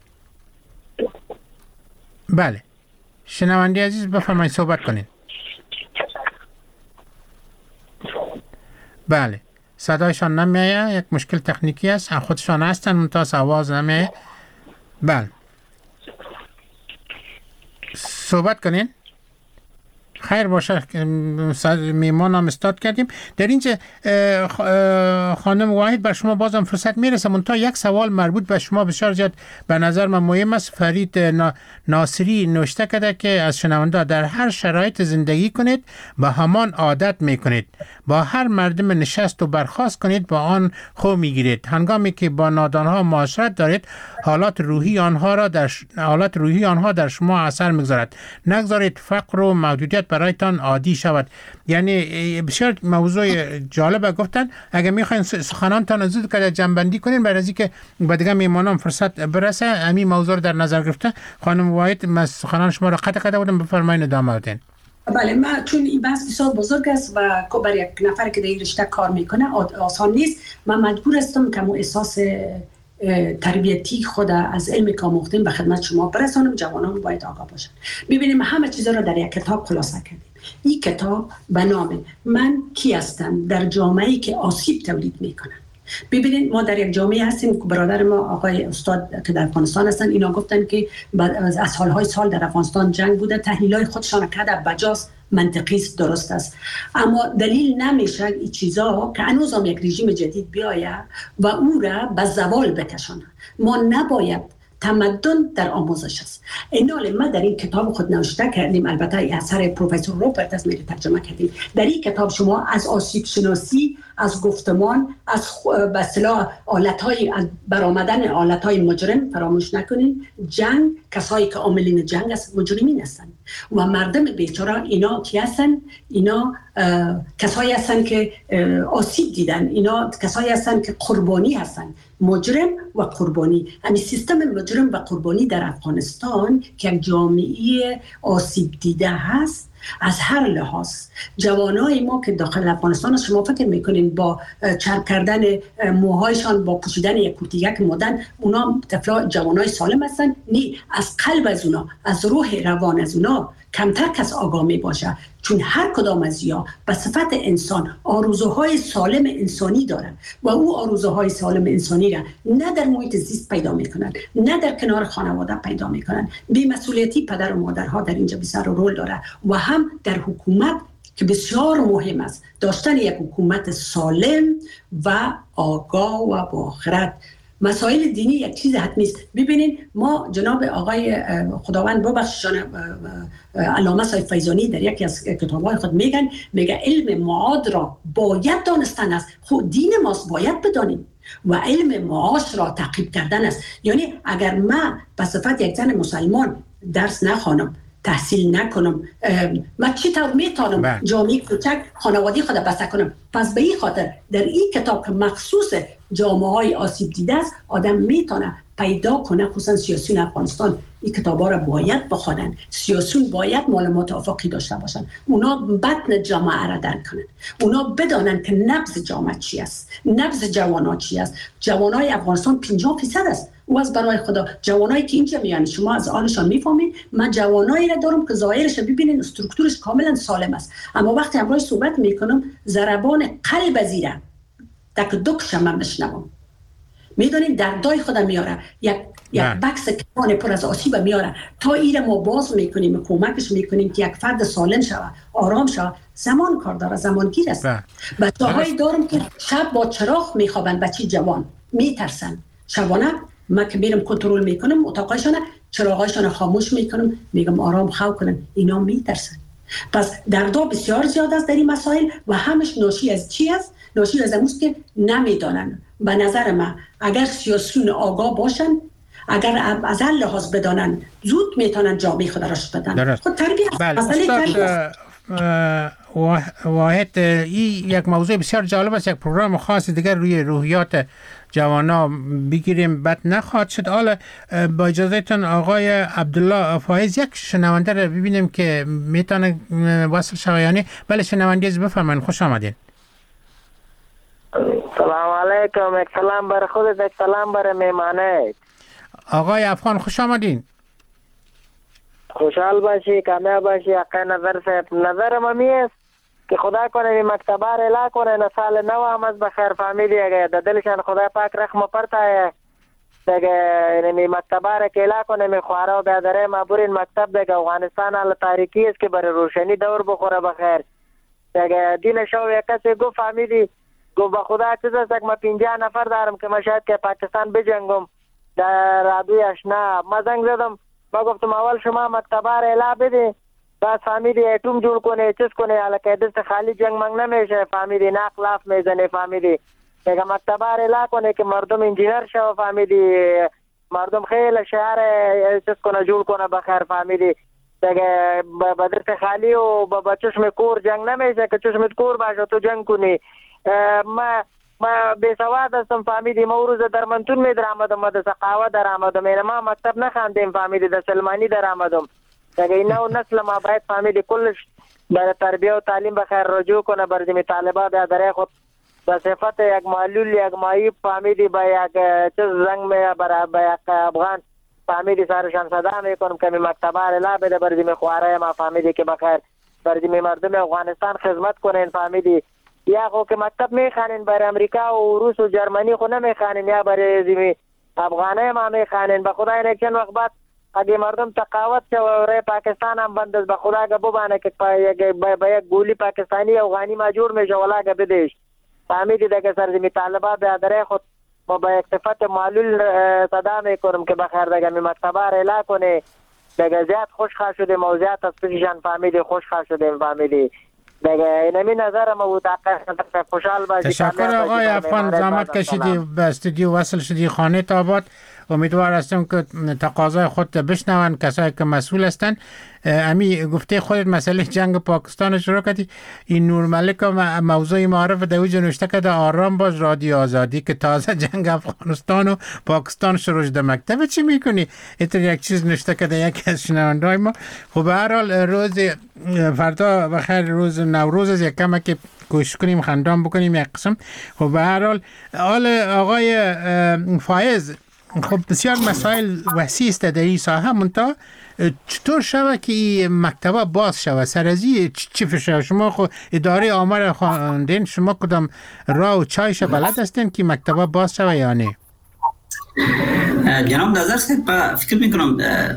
بله شنونده عزیز بفرمایید صحبت کنین. بله صدایشان نمیاد، یک مشکل تکنیکی است. خودشان هستن منتها آواز نمیاد. بله صحبت کنین. خیر باشه، میمان هم استاد کردیم. در اینجا خانم واحد بر شما بازم فرصت میرسه، منتها یک سوال مربوط به شما بسیار زیاد به نظر من مهم است. فرید ناصری نوشته کرده که از شنونده در هر شرایط زندگی کنید با همان عادت میکنید، با هر مردم نشست و برخاست کنید با آن خو میگیرید. هنگامی که با نادانها معاشرت دارید حالات روحی آنها در شما اثر میگذارد. نگذارید فقر و محدودیت برایتان عادی شود. یعنی بسیار موضوع جالب گفتن. اگر میخواین سخنانتان زود که جنبندی کنین برای از اینکه به دیگه میمانان فرصت برسه، همین موضوع رو در نظر گرفته. خانم واحد من سخنان شما رو قطع بودم، بفرمایید ادامه بدین. بله، من چون این بحث بسیار بزرگ است و برای یک نفر که در این رشته کار میکنه آسان نیست، من مجبور هستم که احساس تربیتی خود از علمی که آموختیم به خدمت شما برسانم. جوانان باید آگاه باشن. ببینیم همه چیزا رو در یک کتاب خلاصه کردیم. این کتاب به نام من کی هستم در جامعه‌ای که آسیب تولید میکنن. ببینید ما در یک جامعه هستیم که برادر ما آقای استاد که در افغانستان هستن، اینا گفتن که از سالهای سال در افغانستان جنگ بوده، تحلیل‌های خودشان کرده بجاست منطقی است، درست است، اما دلیل نمیشه این چیزا که هنوز هم یک رژیم جدید بیایه و او را به زوال بکشانه. ما نباید تمدن در آموزش است. اینال ما در این کتاب خود نوشته کردیم، البته اثر پروفسور روبرت از میری ترجمه کردیم. در این کتاب شما از آسیب شناسی، از گفتمان، از به اصطلاح آلت‌های برآمدن آلت‌های مجرم فراموش نکنین. جنگ، کسایی که عاملین جنگ است مجرمین هستند و مردم بیچاره اینا کی هستن؟ اینا کسایی هستن که آسیب دیدن، اینا کسایی هستن که قربانی هستن. مجرم و قربانی، همین سیستم مجرم و قربانی در افغانستان که یک جامعه آسیب دیده هست از هر لحاظ. جوانای ما که داخل افغانستان، شما فکر میکنین با چرب کردن موهایشان، با پوشیدن یک کورتیک مدن، اونا طفلا جوانای سالم هستن؟ نه، از قلب از اونا، از روح روان از اونا کمتر کس آگاه می باشه، چون هر کدام از یا به صفت انسان آرزوهای سالم انسانی دارن و او آرزوهای سالم انسانی را نه در محیط زیست پیدا میکنن، نه در کنار خانواده پیدا میکنن. بی‌مسئولیتی پدر و مادرها در اینجا بسیار رول داره و هم در حکومت که بسیار مهم است داشتن یک حکومت سالم و آگاه و با خرد. مسائل دینی یک چیز حتمی است. ببینید ما جناب آقای خداوند ببخششان علامه صاحب فیضانی در یکی از کتاب‌های خود میگه علم معاد را باید دانستن است. خود دین ماست باید بدانیم و علم معاش را تعقیب کردن است. یعنی اگر من به صفت یک زن مسلمان درس نخوانم، تحصیل نکنم، من چطور میتونم جامعه کوچک خانوادی خود بسته کنم؟ پس به این خاطر در این کتاب که مخصوص جامعه های آسیب دیده است، آدم میتونه پیدا کنه، خصوصا سیاسیون افغانستان این کتابا را باید بخوانن. سیاسیون باید معلومات افقی داشته باشن، اونا بطن جامعه را درک کنن، اونا بدانن که نبض جامعه چی است، نبض جوانا چی است. جوانای افغانستان 50% است. و از برای خدا جوانایی که اینجا میان شما از آنشان میفهمین. من جوانایی را دارم که ظاهرش ببینین استرکتورش کاملا سالم است، اما وقتی امروز صحبت میکنم ضربان قلب زیره دک دکش من بشنوم. میدونین دردای خودم میاره، یک بکس کمان پر از آسیب میاره. تا ایره ما باز میکنیم، کمکش میکنیم که یک فرد سالم شود، آرام شود. زمان کار داره، زمانگیر است. بچه‌هایی دارم که شب با چراغ میخوابن، بچه جوان میترسن. شبانه من که میرم کنترل میکنم اتاقایشان، چراغایشان خاموش میکنم، میگم آرام خواب کنن، اینا میترسن. پس دردا بسیار زیاد است در این مسائل و همش ناشی از چی است؟ ناشی از اموست که نمیدانن. به نظر من اگر سیاسیون آگاه باشن، اگر از هر لحاظ بدانن، زود میتونن جامعه خود راش بدن. خود تربیت. بله. واحد این یک موضوع بسیار جالب است. یک پروگرام خاص دیگر روی روحیات جوانا بگیریم، بد نخواهد شد. حالا با اجازهتون آقای عبدالله فایز یک شنونده رو ببینیم که میتونه وصل شویانی. بله شنونده بفرمایید، خوش آمدین. سلام علیکم. یک سلام بر خودت، یک سلام بر میمانه. آقای افغان خوش آمدین. خوشحال باشی، کامیاب باشی. آقای نظر صاحب، نظرم امی است که خدا کنه مکتبه را اعلا کنه، سال نو هم از بخیر فهمیدی اگه در دلشان خدا پاک رحم پرتای دیگه مکتبه را که اعلا کنه میخواره و بیادره مابورین مکتب دیگه افغانستان حال تاریکی است که برای روشنی دور بخوره بخیر دیگه. دین شو یک کسی گفت فهمیدی، گفت با خدا چیز است که ما 50 نفر دارم که ما شاید که پاکستان بجنگم در رادوی اشنا. ما زنگ زدم، ما گفتم اول شما مکتبه را اعلا بده، بعد فهمیدی ایتوم جور کنه، چیز کنه، حالا که دست خالی جنگ منگ نمیشه، فهمیدی ناخلاف میزنه، فهمیدی دیگه مکتبه را اعلا کنه که مردم انجینر شو، فهمیدی مردم خیلی شهر چیز کنه جور کنه بخیر، فهمیدی دیگه با دست خالی و با چشم کور جنگ نمیشه که چشمت کور باشه تو جنگ کنی. ما بیسواد هستم فهمیدی، ما روز در منتون می در آمدم، ما در سقاوه در آمدم، این ما مکتب نخواندیم فهمیدی، در سلمانی در آمدم دیگه. این نو نسل ما باید فهمیدی کلش برای تربیه و تعلیم بخیر رجوع کنه، برای جمعی طالبات در خود به صفت یک معلول یک معیب فهمیدی با یک چیز زنگ می برای یک افغان فهمیدی سرشان صدا می کنم که می مکتبه را بده برای جمعی خواره ما فهمیدی که بخیر برای جمعی مردم افغانستان خدمت کنین فهمیدی. یا خو که مکتب میخوانین برای امریکا و روس و جرمنی خو نمیخوانین، یا برای زمین افغانه ما میخوانین. به خدا این چند وقت بعد اگه مردم تقاوت که و پاکستان هم بند است به خدا که ببانه که با یک گولی پاکستانی افغانی مجبور میشه ولا که بدهش فهمیدی دیگه سرزمی طالبا به اداره خود ما با یک صفت معلول صدا میکنم که بخیر دیگه می مکتبه رلا کنه دیگه زیاد خوشخواه شدیم و زیاد از پیششان فهمیدی خوشخواه شدیم فهمیدی دیگه اینمی نظر ما بود خوشحال باشی. تشکر آقای افغان، زحمت کشیدی به استودیو وصل شدی خانه آباد. امیدوار هستم که تقاضای خود بشنون کسایی که مسئول هستند. امی گفته خودت مسئله جنگ پاکستان شروع کردی. این نور ملک موضوع معرف در اوج نوشته کرده آرام باش رادیو آزادی که تازه جنگ افغانستان و پاکستان شروع شده. مکتب چی میکنی؟ اینطور یک چیز نوشته کرده یکی از شنونده‌های ما. خب به هر حال روز فردا بخیر، روز نوروز از یک کم که کوشش کنیم خندان بکنیم یک قسم. خب به هر حال آقای فایز، خب بسیار مسائل وسیع است در این ساحه، منتها چطور شوه که مکتبه باز شوه؟ سرازی چی فشه؟ شما خود اداره آمار خواندین، شما کدام راه و چایش بلد هستین که مکتبه باز شوه یا نه؟ جناب نظر صاحب، فکر میکنم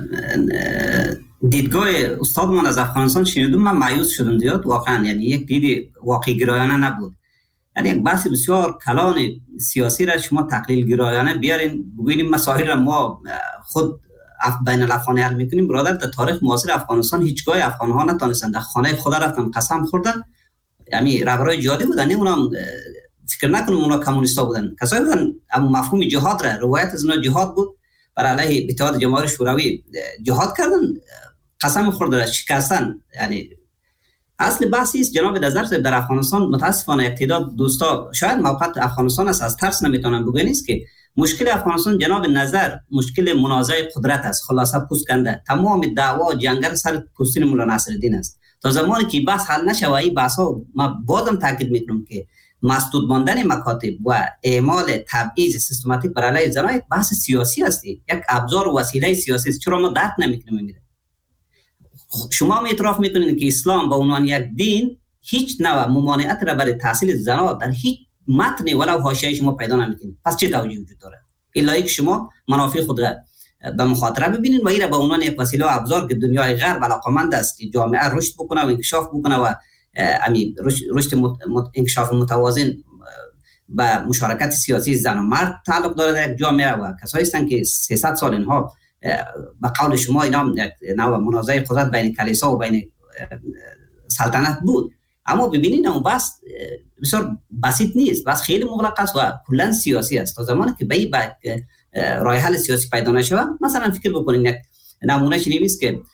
دیدگاه استادمان از افغانستان شنیدم، من مایوس شدم زیاد واقعا. یعنی یک دید واقعی گرایانه نبود. یعنی یک بحث بسیار کلان سیاسی را شما تقلیل گرایانه بیارین بگوییم مسائل را ما خود بین الافغانی حل میکنیم. برادر، در تاریخ معاصر افغانستان هیچگاه افغان‌ها نتونستن در خانه خدا رفتن قسم خوردن. یعنی رهبرای جهادی بودن، نه اونم فکر نکنم اونا کمونیستا بودن، کسایی بودن اما مفهوم جهاد را روایت از اونا جهاد بود، بر علیه اتحاد جماهیر شوروی جهاد کردن، قسم خوردن، شکستن. یعنی اصل بحثی است جناب نظر صاحب، در افغانستان متاسفانه یک تعداد دوستا شاید موقعیت افغانستان است از ترس نمیتونن بگن است که مشکل افغانستان جناب نظر مشکل منازعه قدرت است. خلاصه پوست کنده تمام دعوا جنگل سر پوستین مولا نصرالدین است. تا زمانی که بحث حل نشه و این بحث ها، ما بازم تاکید میکنم که مسدود ماندن مکاتب و اعمال تبعیض سیستماتیک بر علیه زنان یک بحث سیاسی است، یک ابزار و وسیله سیاسی است. چرا ما درک نمیکنیم؟ شما هم اعتراف میکنید که اسلام به عنوان یک دین هیچ نوع ممانعت را برای تحصیل زنان در هیچ متن ولو حاشیه شما پیدا نمیکنید. پس چه توجیه وجود داره؟ الا اینکه شما منافع خود را به مخاطره ببینید و این را به عنوان یک وسیله و ابزار که دنیای غرب علاقمند است که جامعه رشد بکنه و انکشاف بکنه و رشد انکشاف متوازن به مشارکت سیاسی زن و مرد تعلق داره در جامعه و کسایی هستند که 300 سال اینها به قول شما اینا نوع منازعه قدرت بین کلیسا و بین سلطنت بود. اما ببینید اون بحث بسیار بسیط نیست، بس خیلی مغلق است و کلا سیاسی است. تا زمانی که به راه حل سیاسی پیدا نشه، مثلا فکر بکنید یک نمونه چنین است که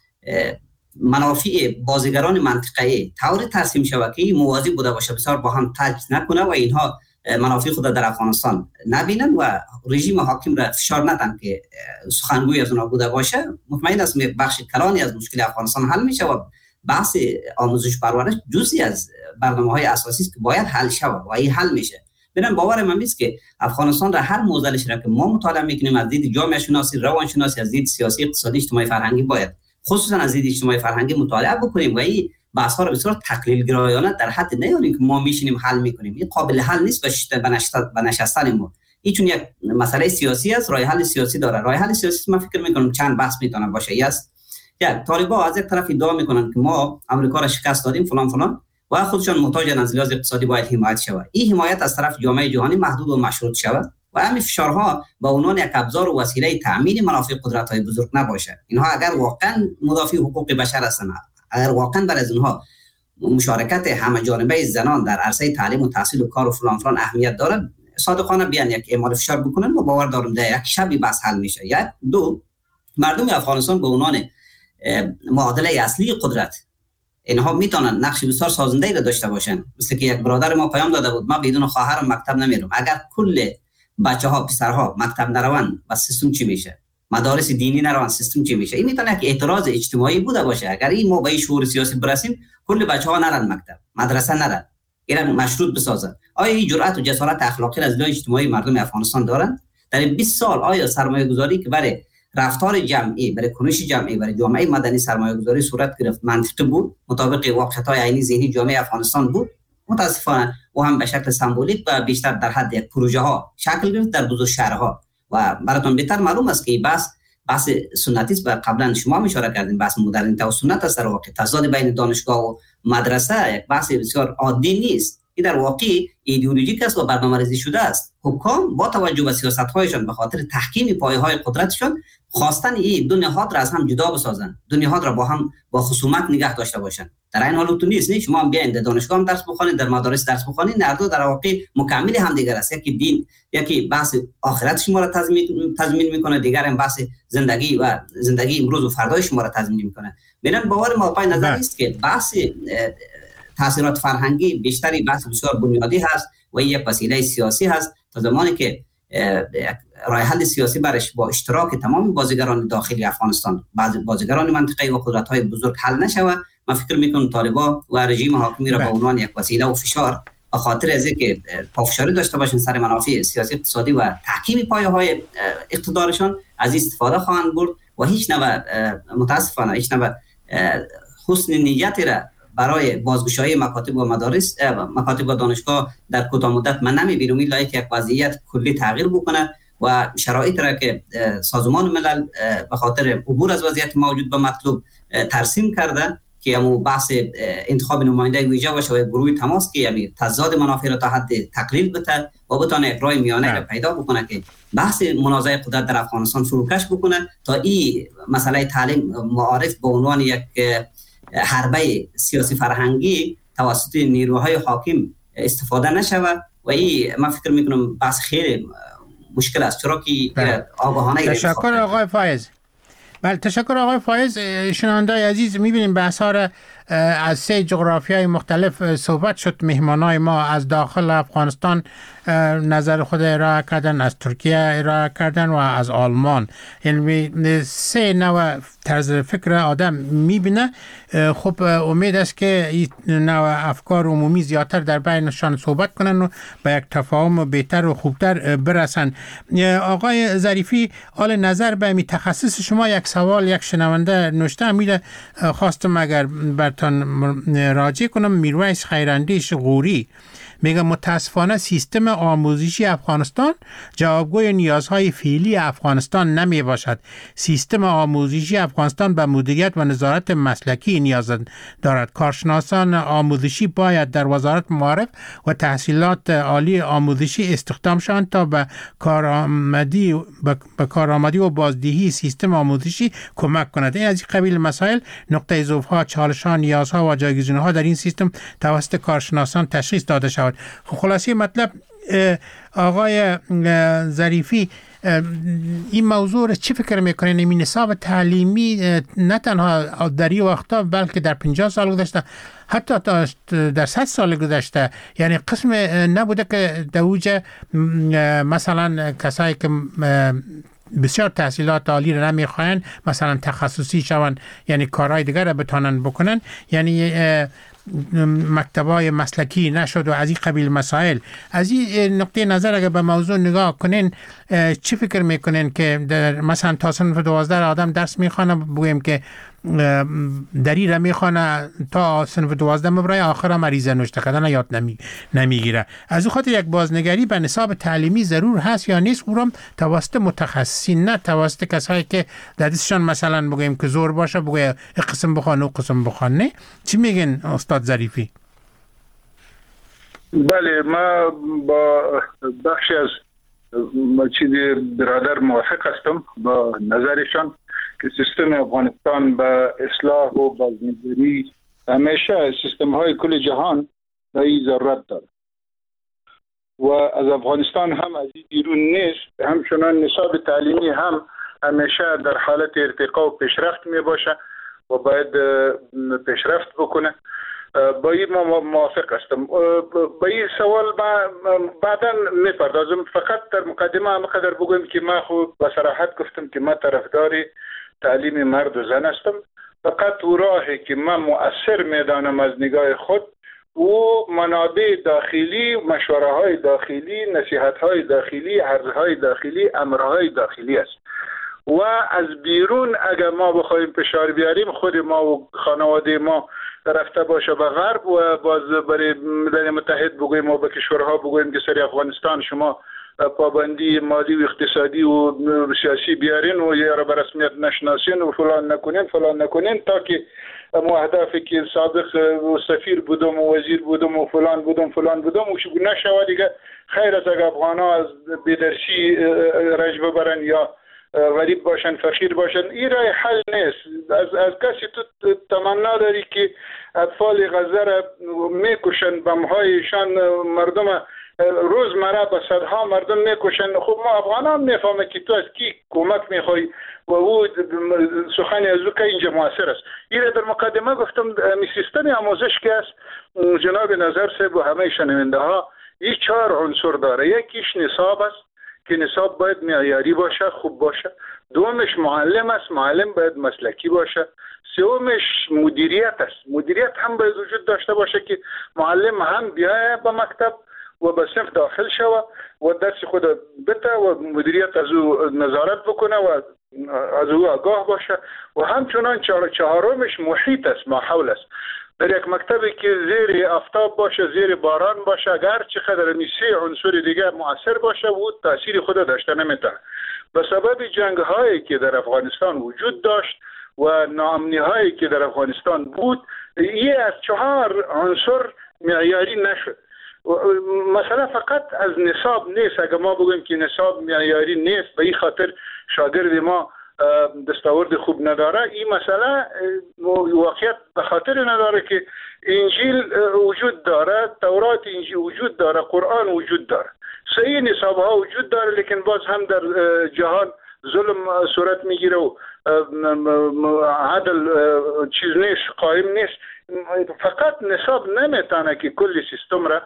منافع بازیگران منطقه‌ای طوری ترسیم شود که موازی بوده باشه، بسیار با هم تاج نکنه و اینها منافع خود در افغانستان نبینن و رژیم حاکم را فشار ندن که سخنگوی از اونها بوده باشه. مطمئن است بخش کلانی از مشکل افغانستان حل میشه و بحث آموزش پرورش جزئی از برنامه‌های اساسی است که باید حل شود و این حل میشه. ببین باور من است که افغانستان را هر موزلش را که ما مطالعه میکنیم از دید جامعه شناسی، روان شناسی، از دید سیاسی، اقتصادی، اجتماعی، فرهنگی باید خصوصا از دید اجتماعی فرهنگی مطالعه بکنیم و این بحث‌ها رو بسیار تقلیل گرایانه در حد نیاریم که ما میشینیم حل میکنیم. این قابل حل نیست به نشستن ما. این چون یک مسئله سیاسی است، راه حل سیاسی داره. راه حل سیاسی من فکر میکنم چند بحث میتونه باشه. یک طالبان از یک طرف ادعا میکنن که ما امریکا را شکست دادیم فلان فلان و خودشان محتاجن از لحاظ اقتصادی باید حمایت شود. این حمایت از طرف جامعه جهانی محدود و مشروط شود و همین فشارها به عنوان یک ابزار و وسیله تامین منافع قدرت‌های بزرگ نباشه. اینها اگر واقعا مدافع حقوق بشر هستند، اگر واقعا برای از اونها مشارکت همه جانبه زنان در عرصه تعلیم و تحصیل و کار و فلان فلان اهمیت داره، صادقانه بیان یک اعمال فشار بکنن و باور دارم در یک شبی بس حل میشه. یک دو، مردم افغانستان به عنوان معادله اصلی قدرت اینها میتونن نقش بسیار سازنده را داشته باشن. مثل که یک برادر ما پیام داده بود ما بدون خواهرم مکتب نمیرم. اگر کل بچه‌ها پسرها مکتب نروند و سیستم چی میشه؟ مدارس دینی نروند سیستم چی میشه؟ این میتونه یک اعتراض اجتماعی بوده باشه. اگر این ما به شعور سیاسی برسیم کل بچه‌ها نرن مکتب، مدرسه نرن، اینا مشروط بسازن. آیا این جرأت و جسارت اخلاقی از لای اجتماعی مردم افغانستان دارن؟ در 20 سال آیا سرمایه‌گذاری که برای رفتار جمعی، برای کنش جمعی، برای جامعه مدنی سرمایه‌گذاری صورت گرفت منطقی بود، مطابق واقعیت‌های عینی ذهنی جامعه افغانستان بود؟ متاسفانه او هم به شکل سمبولیک و بیشتر در حد یک پروژه ها شکل گرفت در بزرگ شهرها و براتون بهتر معلوم است که بس بحث سنتی است و قبلا شما هم اشاره کردین بحث مدرنیته و سنت است. در واقع تضاد بین دانشگاه و مدرسه یک بحث بسیار عادی نیست. این در واقع ایدئولوژیک است و برنامه‌ریزی شده است. حکام با توجه به سیاست‌هایشان به خاطر تحکیم پایه‌های قدرتشان خواستن این دو نهاد را از هم جدا بسازن، دو نهاد را با هم با خصومت نگه داشته باشن. در این حال تو نیست. شما هم بیاین در دانشگاه هم درس بخونید، در مدارس درس بخونید، هر دو در واقع مکمل هم دیگر است. یکی دین، یکی بحث آخرت شما را تضمین میکنه، دیگر هم بحث زندگی امروز و فردای شما را تضمین میکنه. ببین باور ما پای نظر است که بحث تاثیرات فرهنگی بیشتری بحث بسیار بنیادی هست و یک وسیله سیاسی هست. تا زمانی که راه حل سیاسی برش با اشتراک تمام بازیگران داخلی افغانستان، بعضی بازیگران منطقه‌ای و قدرت‌های بزرگ حل نشود، من فکر میکنم طالبان و رژیم حاکمی را به عنوان یک وسیله و فشار به خاطر از اینکه پافشاری داشته باشن سر منافع سیاسی اقتصادی و تحکیم پایه‌های اقتدارشان از استفاده خواهند برد و هیچ نوع متاسفانه هیچ نوع حسن نیتی را برای بازگشایی مکاتب و مدارس مکاتب و دانشگاه در کوتاه مدت من نمی‌بینم، الا یک وضعیت کلی تغییر بکنه و شرایط را که سازمان ملل به خاطر عبور از وضعیت موجود به مطلوب ترسیم کرده که همون بحث انتخاب نماینده ویژه باشه و گروه تماس که یعنی تضاد منافع را تا حد تقلیل بده و بتونه یک راه میانه را پیدا بکنه که بحث منازعه قدرت در افغانستان فروکش بکنه تا این مسئله تعلیم معارف به عنوان یک حربه سیاسی فرهنگی توسط نیروهای حاکم استفاده نشود و این من فکر میکنم بحث خیلی مشکل است، چرا که آگاهانه تشکر آقای فایز. بله تشکر آقای فایز. شنوندای عزیز میبینیم بحث ها را از 3 جغرافیای مختلف صحبت شد. مهمانای ما از داخل افغانستان نظر خود ارائه کردن، از ترکیه ارائه کردن و از آلمان. یعنی 3 نوع طرز فکر آدم میبینه. خب امید است که این نوع افکار عمومی زیادتر در بینشان صحبت کنن و به یک تفاهم بهتر و خوبتر برسن. آقای ظریفی، حال نظر به می تخصص شما یک سوال یک شنونده نوشته امیده خواستم اگر برتان راجع کنم. میرویس خیراندیش غوری میگه متاسفانه سیستم آموزشی افغانستان جوابگوی نیازهای فعلی افغانستان نمی باشد. سیستم آموزشی افغانستان به مدیریت و نظارت مسلکی نیاز دارد. کارشناسان آموزشی باید در وزارت معارف و تحصیلات عالی آموزشی استخدام شوند تا به کارآمدی و بازدهی سیستم آموزشی کمک کند. این از این قبیل مسائل نقطه ضعف‌ها، چالش‌ها، نیازها و جایگزین‌ها در این سیستم توسط کارشناسان تشخیص داده شود. خلاصه مطلب آقای ظریفی، این موضوع را چی فکر میکنین؟ این نصاب تعلیمی نه تنها در این وقتا بلکه در 50 سال گذشته، حتی در 100 سال گذشته، یعنی قسم نبوده که در اوج مثلا کسایی که بسیار تحصیلات عالی را نمیخواین مثلا تخصصی شون، یعنی کارهای دیگر را بتونن بکنن، یعنی مکتبای مسلکی نشد و از این قبیل مسائل. از این نقطه نظر اگر به موضوع نگاه کنین چی فکر میکنین که مثلا تا صنف 12 آدم درس میخوانه، بگویم که دری را میخوانه تا صنف 12 برای آخر مریضه نوشته کردن یاد نمیگیره. از این خاطر یک بازنگری به نصاب تعلیمی ضرور هست یا نیست، او را توسط متخصصین نه توسط کسایی که در دستشان مثلا بگویم که زور باشه بگویم قسم بخوان و قسم بخوان. نه چی میگن استاد ظریفی؟ بله، ما با بخشی از برادر موافق هستم با نظرشان که سیستم افغانستان به اصلاح و بازنگری همیشه سیستم های کل جهان به این ضرورت داره و از افغانستان هم از این بیرون نیست. همچنان نصاب تعلیمی هم همیشه در حالت ارتقا و پیشرفت می باشه و باید پیشرفت بکنه. با این ما موافق هستم. با این سوال بعدا میپردازم. فقط در مقدمه همقدر بگویم که ما خود با صراحت گفتم که ما طرفدار تعلیم مرد و زن هستم. فقط او راهی که من مؤثر میدانم از نگاه خود و منابع داخلی، مشوره های داخلی، نصیحت های داخلی، عرضهای داخلی، امرهای داخلی است و از بیرون اگر ما بخوایم فشار بیاریم خود ما و خانواده ما رفته باشه به غرب و باز برای ملل متحد بگویم و به کشورها بگویم که سری افغانستان شما پابندی مالی و اقتصادی و سیاسی بیارین و یا را به رسمیت نشناسین و فلان نکنین تا که اهدافی که سابق سفیر بودم و وزیر بودم و فلان بودم و نشود دیگه خیر از اگر افغانا از بیدرسی رنج ببرن یا غریب باشن فقیر باشن این رای حل نیست. از کسی تو تمنا داری که اطفال غزه را میکشن بمهایشان مردم روزمره به صدها مردم میکشن. خب ما افغان هم میفهمه که تو از کی کمک میخوای و او سخن از او که اینجا موثر است. این در مقدمه گفتم سیستم آموزش که است جناب نظر صاحب و همه شنونده ها این 4 عنصر داره. یکیش نصاب است که نصاب باید معیاری باشه، خوب باشه. دومش معلم است، معلم باید مسلکی باشه. سومش مدیریت است، مدیریت هم باید وجود داشته باشه که معلم هم بیاید به مکتب و به صنف داخل شود و درس خود بده و مدیریت از او نظارت بکنه و از او آگاه باشه. و همچنان چهارمش محیط است، ماحول است. در یک مکتبی که زیر آفتاب باشه، زیر باران باشه، اگر چقدر می 3 عنصر دیگه مؤثر باشه و تاثیر خود داشته نمیتونه. به سبب جنگ هایی که در افغانستان وجود داشت و ناامنی هایی که در افغانستان بود، یه از 4 عنصر معیاری نشد. مثلا فقط از نصاب نیست. اگر ما بگویم که نصاب معیاری نیست به این خاطر شاگرد ما دستاورد خوب نداره، این مسئله واقعیت به خاطر نداره که انجیل وجود داره، تورات انجیل وجود داره، قرآن وجود داره، صحیح نصاب ها وجود داره، لیکن باز هم در جهان ظلم صورت میگیره و عدل چیز نیست، قائم نیست. فقط نصاب نمیتونه که کل سیستم را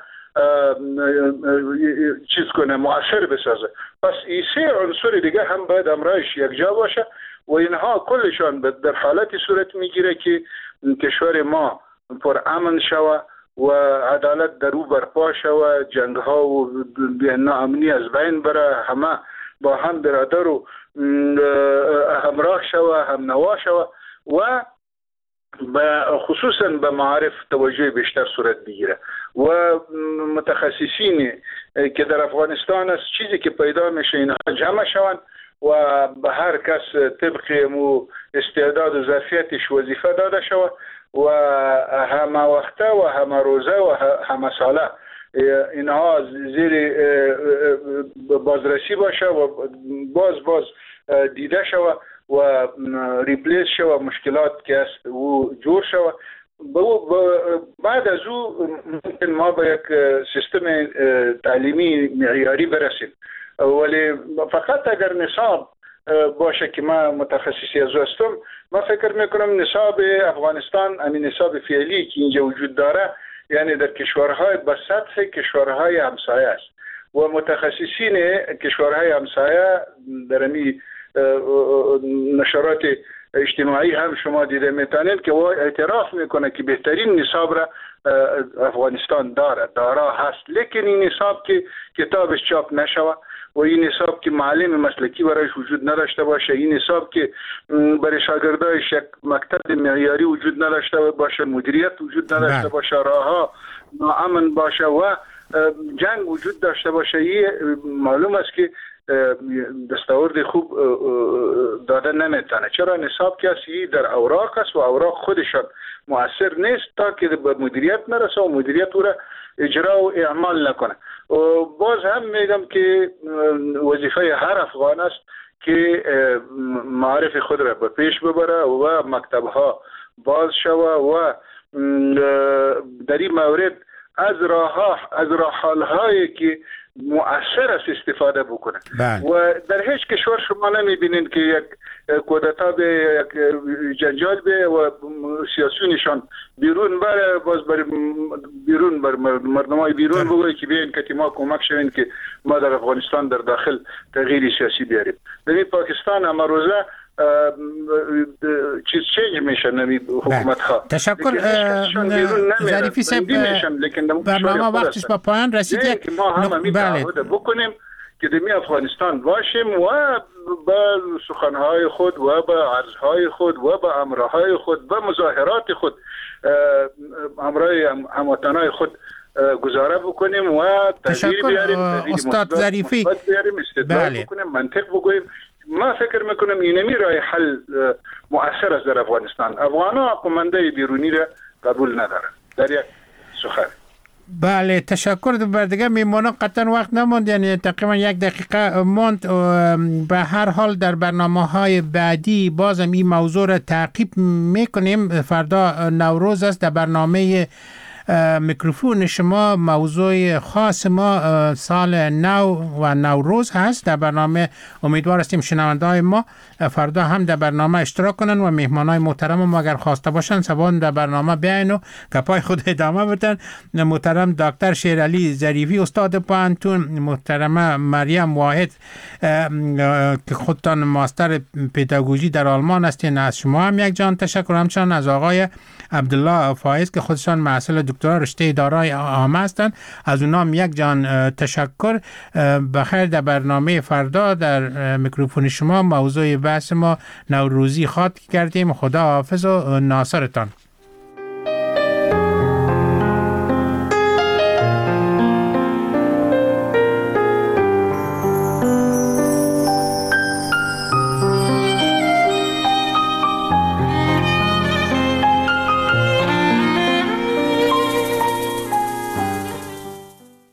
چیز کنه، مؤثر بسازه. پس این 3 عنصر دیگه هم باید امرایش یک جا باشه و اینها کلشان در حالتی صورت میگیره که کشور ما پر امن شوه و عدالت در او برپا شوه، جنگ ها و ناامنی از بین بره، همه با هم برادر و همراه شوه، هم نوا شوه و خصوصا به معارف توجه بیشتر صورت بگیره و متخصصین که در افغانستان است چیزی که پیدا میشه اینها جمع شوند و به هر کس طبق استعداد و ظرفیتش وظیفه داده شود و همه وقته و همه روزه و همه ساله اینها زیر بازرسی باشه و باز دیده شود و ریپلیس شو مشکلات که است و جور شو. بعد از او ممکن ما به یک سیستم تعلیمی معیاری برسیم، ولی فقط اگر نصاب باشه که ما متخصصی از هستم، ما فکر میکنم نصاب افغانستان همین نصاب فعلی که اینجا وجود داره، یعنی در کشورهای به سطح کشورهای همسایه است و متخصصین کشورهای همسایه در همین نشرات اجتماعی هم شما دیده میتونید که او اعتراف میکنه که بهترین نصاب را افغانستان داره هست، لیکن این نصاب که کتابش چاپ نشوه و این نصاب که معلم مسلکی برایش وجود نداشته باشه، این نصاب که برای شاگردایش یک مکتب معیاری وجود نداشته باشه، مدیریت وجود نداشته باشه، راهها ناامن باشه و جنگ وجود داشته باشه، این معلوم است که دستاورد خوب داده نمیتونه. چرا نصاب که است در اوراق است و اوراق خودشان مؤثر نیست تا که به مدیریت نرسه و مدیریت او را اجرا و اعمال نکنه. و باز هم میگم که وظیفه هر افغان است که معارف خود را به پیش ببره و مکتبها باز شوه و در این مورد از راه‌حل‌هایی که مؤثر است استفاده بکنه. و در هیچ کشور شما نمیبینید که یک کودتا به یک جنجال به و سیاسیونشان بیرون بره، باز بر بیرون بر مردمای بیرون بگوید که بیاین که ما کمک شوین که ما در افغانستان در داخل تغییر سیاسی بیاریم. در پاکستان هم روزه چیز چنج میشن حکومت ها. تشکر ظریفی صاحب، برنامه وقتش با پایان رسید. ما هم تعهد بکنیم که در افغانستان باشیم و با سخنهای خود و با عرضهای خود و با امرهای خود و مظاهرات خود امرای هموطنای خود گزاره بکنیم و تغییر بیاریم، استاد ظریفی بیاریم، استدلال بکنیم، منطق بگوییم. ما فکر میکنم اینمی راه حل مؤثر است در افغانستان. افغان‌ها قمانده بیرونی را قبول ندارن. در یک سخن. بله، تشکر. بر دیگه میمونم قطعا وقت نموند، یعنی تقریبا 1 دقیقه ماند. به هر حال در برنامه‌های بعدی بازم این موضوع را تعقیب میکنیم. فردا نوروز است. در برنامه میکروفون شما موضوع خاص ما سال نو و نوروز هست. در برنامه امیدوار هستیم شنونده‌های ما فردا هم در برنامه اشتراک کنن و مهمانای محترم ما اگر خواسته باشن سبان در برنامه بیاین و گپای خود ادامه بدن. محترم دکتر شیرعلی ظریفی استاد پانتون، محترمه مریم واحد که خودتان ماستر پداگوژی در آلمان هستین، از شما هم یک جان تشکر. همچنان از آقای عبدالله فایز که خودشان محصل دکترا رشته اداره عامه هستند، از اونام یک جان تشکر. بخیر. در برنامه فردا در میکروفون شما موضوع بحث ما نوروزی خواد کردیم. خدا حافظ و ناصرتان.